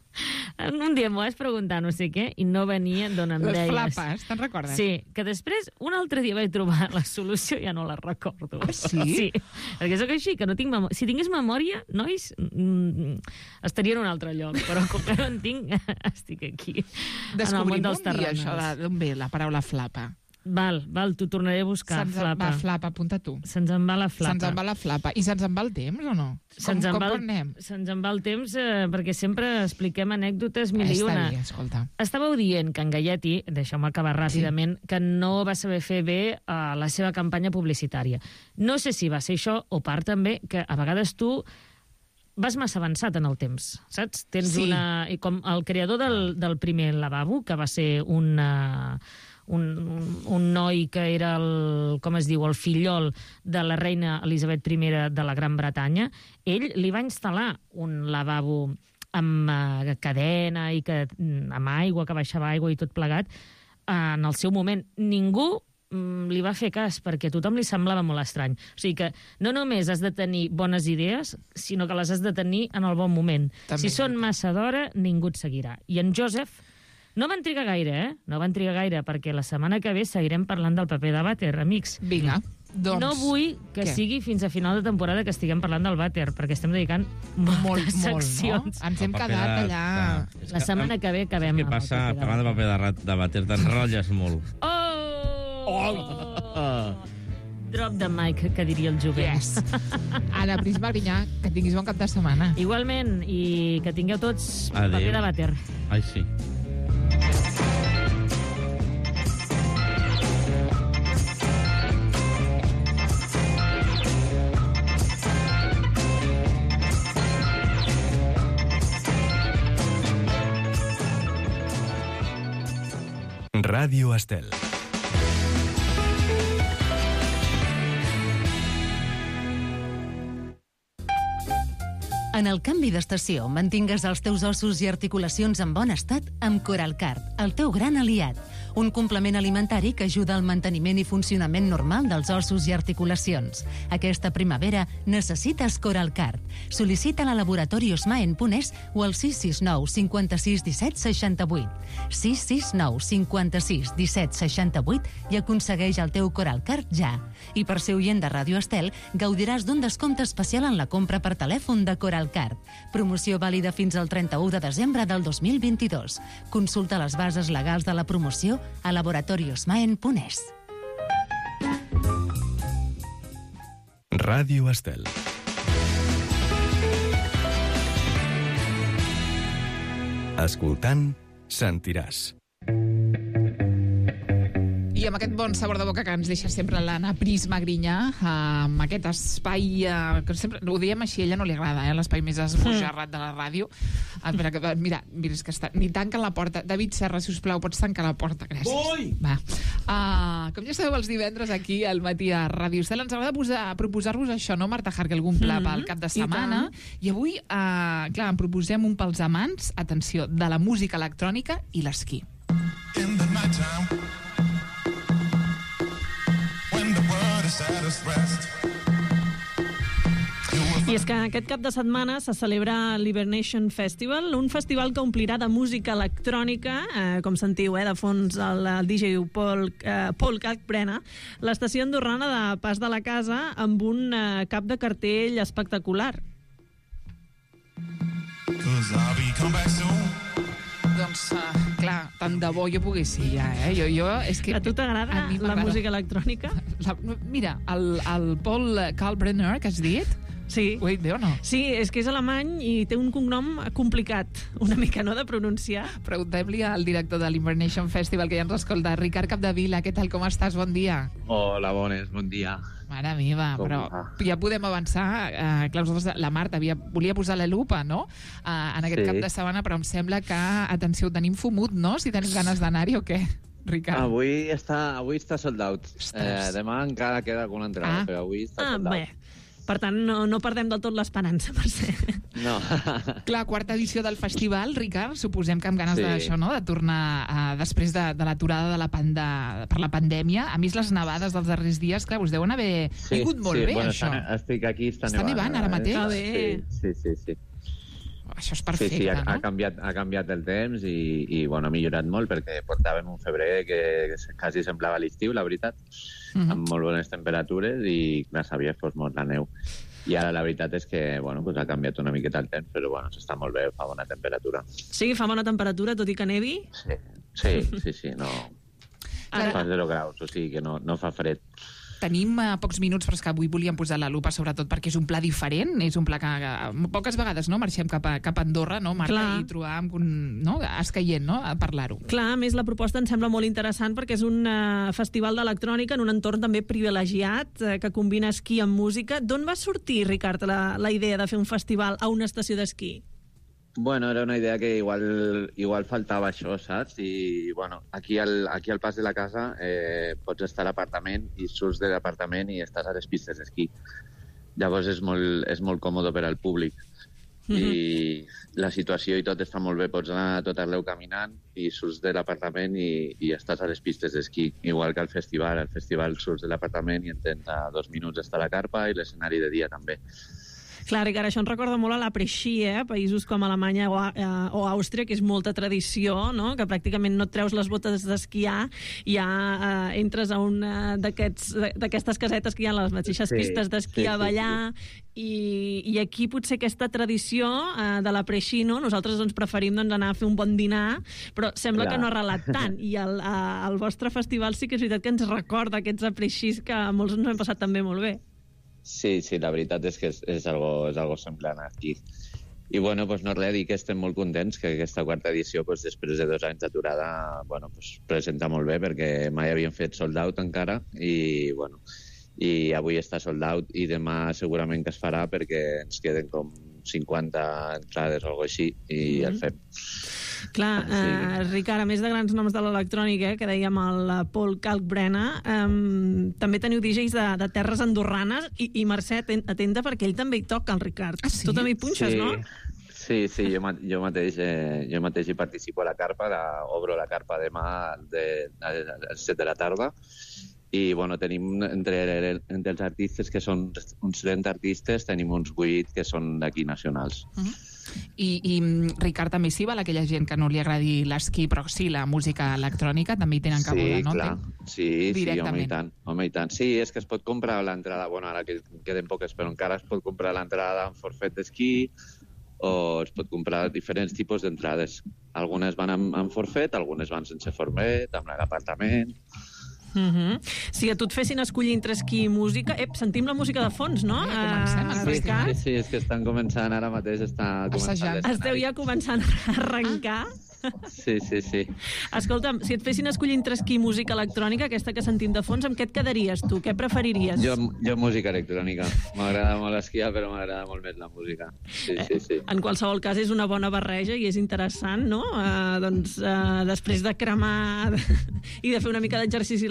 U: Un dia m'ho vas preguntar no sé què i no venia d'on em
N: Les
U: deies.
N: Les flapes, te'n recordes?
U: Sí, que després un altre dia vaig trobar la solució i ja no la recordo.
N: Ah, sí?
U: Sí, perquè sóc així, que no tinc memòria. Si tingués memòria, nois, mm, estaria en un altre lloc, però com que no en tinc, estic aquí,
N: Descobrim
U: en el món dels
N: un dia
U: terrenals.
N: això d'on ve la paraula flapa.
U: Val, val, t'ho tornaré a buscar,
N: se'ns
U: flapa.
N: va flapa, apunta tu.
U: Se'ns en va la flapa.
N: Se'ns en va la flapa. I se'ns en va el temps, o no?
U: Se'ns en,
N: com,
U: va
N: com
U: el,
N: anem?
U: se'ns en va el temps eh, perquè sempre expliquem anècdotes mil i una.
N: Està bé, escolta.
U: Estàveu dient que en Galletti, deixeu-me acabar ràpidament, sí. que no va saber fer bé uh, la seva campanya publicitària. No sé si va ser això o part també que a vegades tu vas massa avançat en el temps, saps? Tens
N: sí.
U: una... I com el creador del, del primer lavabo, que va ser una... Un, un, un noi que era el, com es diu, el fillol de la reina Elisabet primera de la Gran Bretanya, ell li va instal·lar un lavabo amb uh, cadena i que, amb aigua, que baixava aigua i tot plegat. Uh, en el seu moment ningú um, li va fer cas perquè a tothom li semblava molt estrany. O sigui que no només has de tenir bones idees, sinó que les has de tenir en el bon moment. També. Si són massa d'hora, ningú et seguirà. I en Joseph no van trigar gaire, eh? No van trigar gaire, perquè la setmana que ve seguirem parlant del paper de vàter, amics.
N: Vinga, doncs...
U: No vull que què? sigui fins a final de temporada que estiguem parlant del vàter, perquè estem dedicant moltes
N: molt,
U: seccions.
N: Molt, no? Ens hem quedat
V: de...
N: allà...
U: De... La setmana que ve acabem...
V: Què passa? Parlant de paper de, rat, de vàter, t'enrotlles molt.
U: Oh!
V: Oh!
U: Drop the mic, que diria el jovent.
N: Yes. Anna Pris Magrinyà, que tinguis bon cap de setmana.
U: Igualment, i que tingueu tots
V: Adéu.
U: paper de vàter.
V: Ai, sí.
E: Ràdio Estel.
M: En el canvi d'estació, mantingues els teus ossos i articulacions en bon estat amb Coralcard, el teu gran aliat. Un complement alimentari que ajuda al manteniment i funcionament normal dels ossos i articulacions. Aquesta primavera necessites Coralcard. Sol·licita-la a laboratori Osmaen punt es o al sis sis nou cinquanta-sis disset seixanta-vuit. sis sis nou cinquanta-sis disset seixanta-vuit i aconsegueix el teu Coralcard ja. I per ser oient de Ràdio Estel, gaudiràs d'un descompte especial en la compra per telèfon de Coralcard. Promoció vàlida fins al trenta-u de desembre del dos mil vint-i-dos. Consulta les bases legals de la promoció a laboratori Osmaen punt es.
E: Ràdio Estel. Escoltant, sentiràs.
N: I amb aquest bon sabor de boca que ens deixa sempre l'Anna Pris Magrinyà, amb aquest espai, eh, que sempre ho diem així, a ella no li agrada, eh, l'espai més esbojarrat de la ràdio. Espera, que, mira, mira, és que està, ni tanquen la porta. David Serra, si us plau, pots tancar la porta, gràcies.
V: Ui!
N: Va. Uh, com ja sabeu, els divendres aquí al matí a Ràdio Estel ens agrada posar, proposar-vos això, no, Marta Harque, algun pla
U: Mm-hmm.
N: pel cap de setmana. I, I avui, uh, clar, en proposem un pels amants, atenció, de la música electrònica i l'esquí.
A: In the night. the time when the world is at its rest.
U: I és que aquest cap de setmana se celebra l'Hibernation Festival, un festival que omplirà de música electrònica, eh, com sentiu, eh, de fons el, el D J Paul, eh, Paul Kalkbrenner, l'estació andorrana de Pas de la Casa, amb un eh, cap de cartell espectacular.
N: Doncs, uh, clar, tant de bo jo pogués ser ja, eh? Jo, jo, és que
U: a tu t'agrada la música electrònica?
N: La, mira, el, el Paul Kalkbrenner, que has dit,
U: sí.
N: Ho he dit bé o no?
U: Sí, és que és alemany i té un cognom complicat, una mica, no?, de pronunciar.
N: Preguntem-li al director de l'Hibernation Festival, que ja ens escolta. Ricard Capdevila, què tal, com estàs? Bon dia.
C: Hola, bones, bon dia.
N: Mare meva,
C: Com
N: però
C: va?
N: ja podem avançar. Eh, clar, nosaltres, la Marta havia, volia posar la lupa, no?, eh, en aquest
C: Sí.
N: cap de setmana, però em sembla que, atenció, ho tenim fumut, no?, si tenim ganes d'anar-hi o què, Ricard?
C: Avui està, avui està sold out. Eh, demà encara queda alguna entrada,
U: Ah.
C: però avui està
U: Ah,
C: sold out.
U: bé. Per tant, no, no perdem del tot l'esperança, per ser.
C: No.
N: Clar, quarta edició del festival, Ricard, suposem que amb ganes
C: Sí.
N: d'això, no?, de tornar uh, després de, de l'aturada de la panda, per la pandèmia. A més, les nevades dels darrers dies, clar, us deuen haver vingut molt
C: sí,
N: bé,
C: bueno,
N: això.
C: Està, estic aquí, està,
N: Està nevant ara mateix?
C: Eh?
N: Ah, bé.
C: Sí, sí, sí. sí.
N: Això és
C: Sí,
N: perfecte,
C: sí, ha,
N: no?
C: ha, canviat, ha canviat el temps i, i bueno, ha millorat molt perquè portàvem un febrer que, que quasi semblava l'estiu, la veritat,
N: Mhm.
C: amb molt bones temperatures i clar, s'havia fos molt la neu. I ara la veritat és que bueno, pues ha canviat una miqueta el temps, però bueno, s'està molt bé, fa bona temperatura.
U: Sí, fa bona temperatura, tot i que nevi?
C: Sí, sí, sí, sí no...
U: Ara-
C: Fa zero graus, o sigui que no, no fa fred.
N: Tenim uh, pocs minuts, però és que avui volíem posar la lupa sobretot perquè és un pla diferent, és un pla que uh, poques vegades, no?, marxem cap a, cap a Andorra, no, Marta,
U: Clar.
N: i trobàvem un, no?, escaient, no?, a parlar-ho.
U: Clar, a més, la proposta em sembla molt interessant perquè és un uh, festival d'electrònica en un entorn també privilegiat, uh, que combina esquí amb música. D'on va sortir, Ricard, la, la idea de fer un festival a una estació d'esquí?
C: Bueno, era una idea que igual, igual faltava això, saps? I, bueno, aquí al, aquí al pas de la casa eh, pots estar a l'apartament i surts de l'apartament i estàs a les pistes d'esquí. Llavors és molt, és molt còmode per al públic. I la situació i tot està molt bé, pots anar a tot arreu caminant i surts de l'apartament i, i estàs a les pistes d'esquí, igual que al festival. Al festival surts de l'apartament i en tens a dos minuts estar a la carpa i l'escenari de dia també.
U: Clar, Ricard, això ens recorda molt a l'après-ski, eh? Països com Alemanya o, a, eh, o Àustria, que és molta tradició, no?, que pràcticament no et treus les botes d'esquiar i ja eh, entres a una d'aquests d'aquestes casetes que hi ha a les mateixes
C: Sí,
U: pistes d'esquí
C: sí,
U: a
C: sí,
U: ballar, I, i aquí potser aquesta tradició eh, de l'après-ski, no?, nosaltres doncs, preferim doncs, anar a fer un bon dinar, però sembla
C: Clar.
U: que no ha arrelat tant, i el, eh, el vostre festival sí que és veritat que ens recorda aquests après-skis que molts ens hem passat també molt bé.
C: Sí, sí, la veritat és que és, és, algo, és algo semblant aquí. I bueno, pues no res, dir que estem molt contents que aquesta quarta edició, pues, després de dos anys d'aturada, bueno, pues, presenta molt bé perquè mai havíem fet sold out encara i bueno, i avui està sold out i demà segurament que es farà perquè ens queden com cinquanta entrades o alguna cosa així i el fem.
U: Clar, eh, Ricard, a més de grans noms de l'electrònica, eh, que dèiem el Paul Kalkbrenner, eh, també teniu D Js de, de terres andorranes i, i Mercè, atenta, perquè ell també hi toca, el Ricard. Ah, sí? Tu també hi punxes,
C: sí.
U: no?
C: Sí, sí, jo, ma- jo, mateix, eh, jo mateix hi participo a la carpa, la, obro la carpa demà de, a les set de la tarda i bueno, tenim entre, entre els artistes que són uns trenta artistes, tenim uns vuit que són d'aquí nacionals.
N: Uh -huh. I, I, Ricard, també s'hi val aquella gent que no li agradi l'esquí, però sí la música electrònica, també hi tenen cabuda,
C: Sí,
N: no?
C: clar.
N: Ten-
C: Sí, sí, home,
N: Directament.
C: i tant, home, i tant. Sí, és que es pot comprar l'entrada, bueno, ara que queden poques, però encara es pot comprar l'entrada en forfet d'esquí o es pot comprar diferents tipus d'entrades. Algunes van amb, amb forfet, algunes van sense forfet, amb l'apartament...
U: Uh -huh. Si a tu et fessin escollir entre esquí i música... Ep, sentim la música de fons, no?
N: Ja comencem,
U: Uh,
C: Sí,
U: Ricard?
C: sí, sí, és que estan començant, ara mateix està començant l'escenari.
U: Esteu ja començant a arrencar?
C: Sí, sí, sí.
U: Escolta'm, si et fessin escollir entre esquí i música electrònica, aquesta que sentim de fons, amb què et quedaries tu? Què preferiries?
C: Jo, jo música electrònica. M'agrada molt esquiar, però m'agrada molt més la música. Sí, sí, sí.
U: En qualsevol cas, és una bona barreja i és interessant, no? Uh, doncs, uh, després de cremar i de fer una mica d'exercici a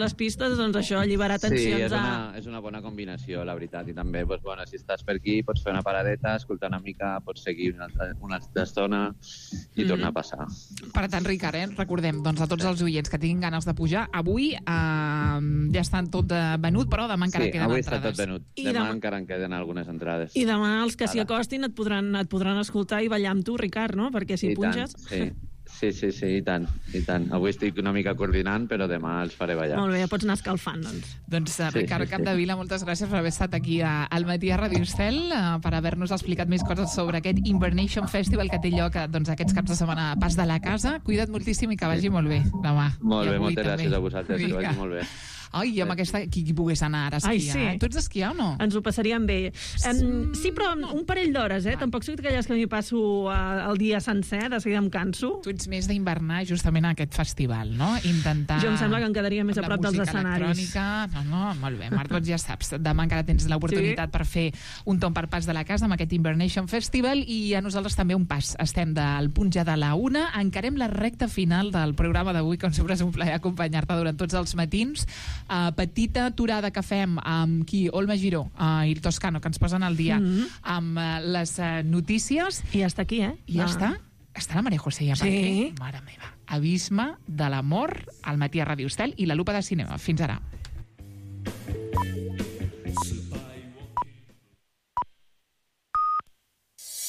G: les pistes, doncs això, alliberar tensions.
C: Sí, és
G: a...
C: una, és una bona combinació, la veritat. I també, doncs, bueno, si estàs per aquí, pots fer una paradeta, escoltar una mica, pots seguir una, una estona i mm. tornar a passar.
N: Per tant, Ricard, eh, recordem doncs, a tots els oients que tinguin ganes de pujar, avui eh, ja estan tot venut, però demà encara
C: sí,
N: queden
C: avui
N: entrades.
C: Està tot venut.
G: I
C: demà,
G: demà
C: encara en queden algunes entrades.
G: I demà els que s'hi acostin et podran, et podran escoltar i ballar amb tu, Ricard, no? Perquè si
C: I
G: punges...
C: Tant, sí. Sí, sí, sí, i tant, i tant. Avui estic una mica coordinant, però demà els faré ballar.
G: Molt bé, ja pots anar escalfant, doncs.
N: Doncs, uh,
C: Sí,
N: Ricard
C: sí, sí.
N: Capdevila, moltes gràcies per haver estat aquí a, al matí a Radio Estel, uh, per haver-nos explicat més coses sobre aquest Invernation Festival que té lloc uh, doncs, aquests caps de setmana a Pas de la Casa. Cuida't moltíssim i que vagi molt bé demà.
C: Molt
N: I
C: bé,
N: avui
C: moltes
N: també.
C: gràcies a vosaltres, que
N: Vinga.
C: vagi molt bé.
N: Ai, i amb aquesta... Qui, qui pogués anar ara a esquiar?
G: Ai, sí.
N: Eh? Tu ets d'esquiar o no?
G: Ens ho passaríem bé. Um, sí, però un parell d'hores, eh? Tampoc soc d'aquelles que m'hi passo uh, el dia sencer, de seguida em canso.
N: Tu ets més d'invernar justament a aquest festival, no? Intentar...
G: Jo em sembla que em quedaria més a prop dels escenaris.
N: No, no, molt bé. Marc, doncs ja saps. Demà encara tens l'oportunitat sí. per fer un tomb per Pas de la Casa amb aquest Invernation Festival i a nosaltres també un pas. Estem del punt ja de la una. Encarem la recta final del programa d'avui. Com sempre és un plaer acompanyar-te durant tots els matins. Uh, petita aturada que fem amb qui? Olma Giró uh, i Toscano, que ens posen al dia mm-hmm. amb uh, les uh, notícies.
G: I ja està aquí, eh?
N: I ja
G: ah.
N: està. Està la Maria José ja per
G: sí.
N: aquí. Mare meva. Abisme de l'amor al matí a Radio Estel i la lupa de cinema. Fins ara.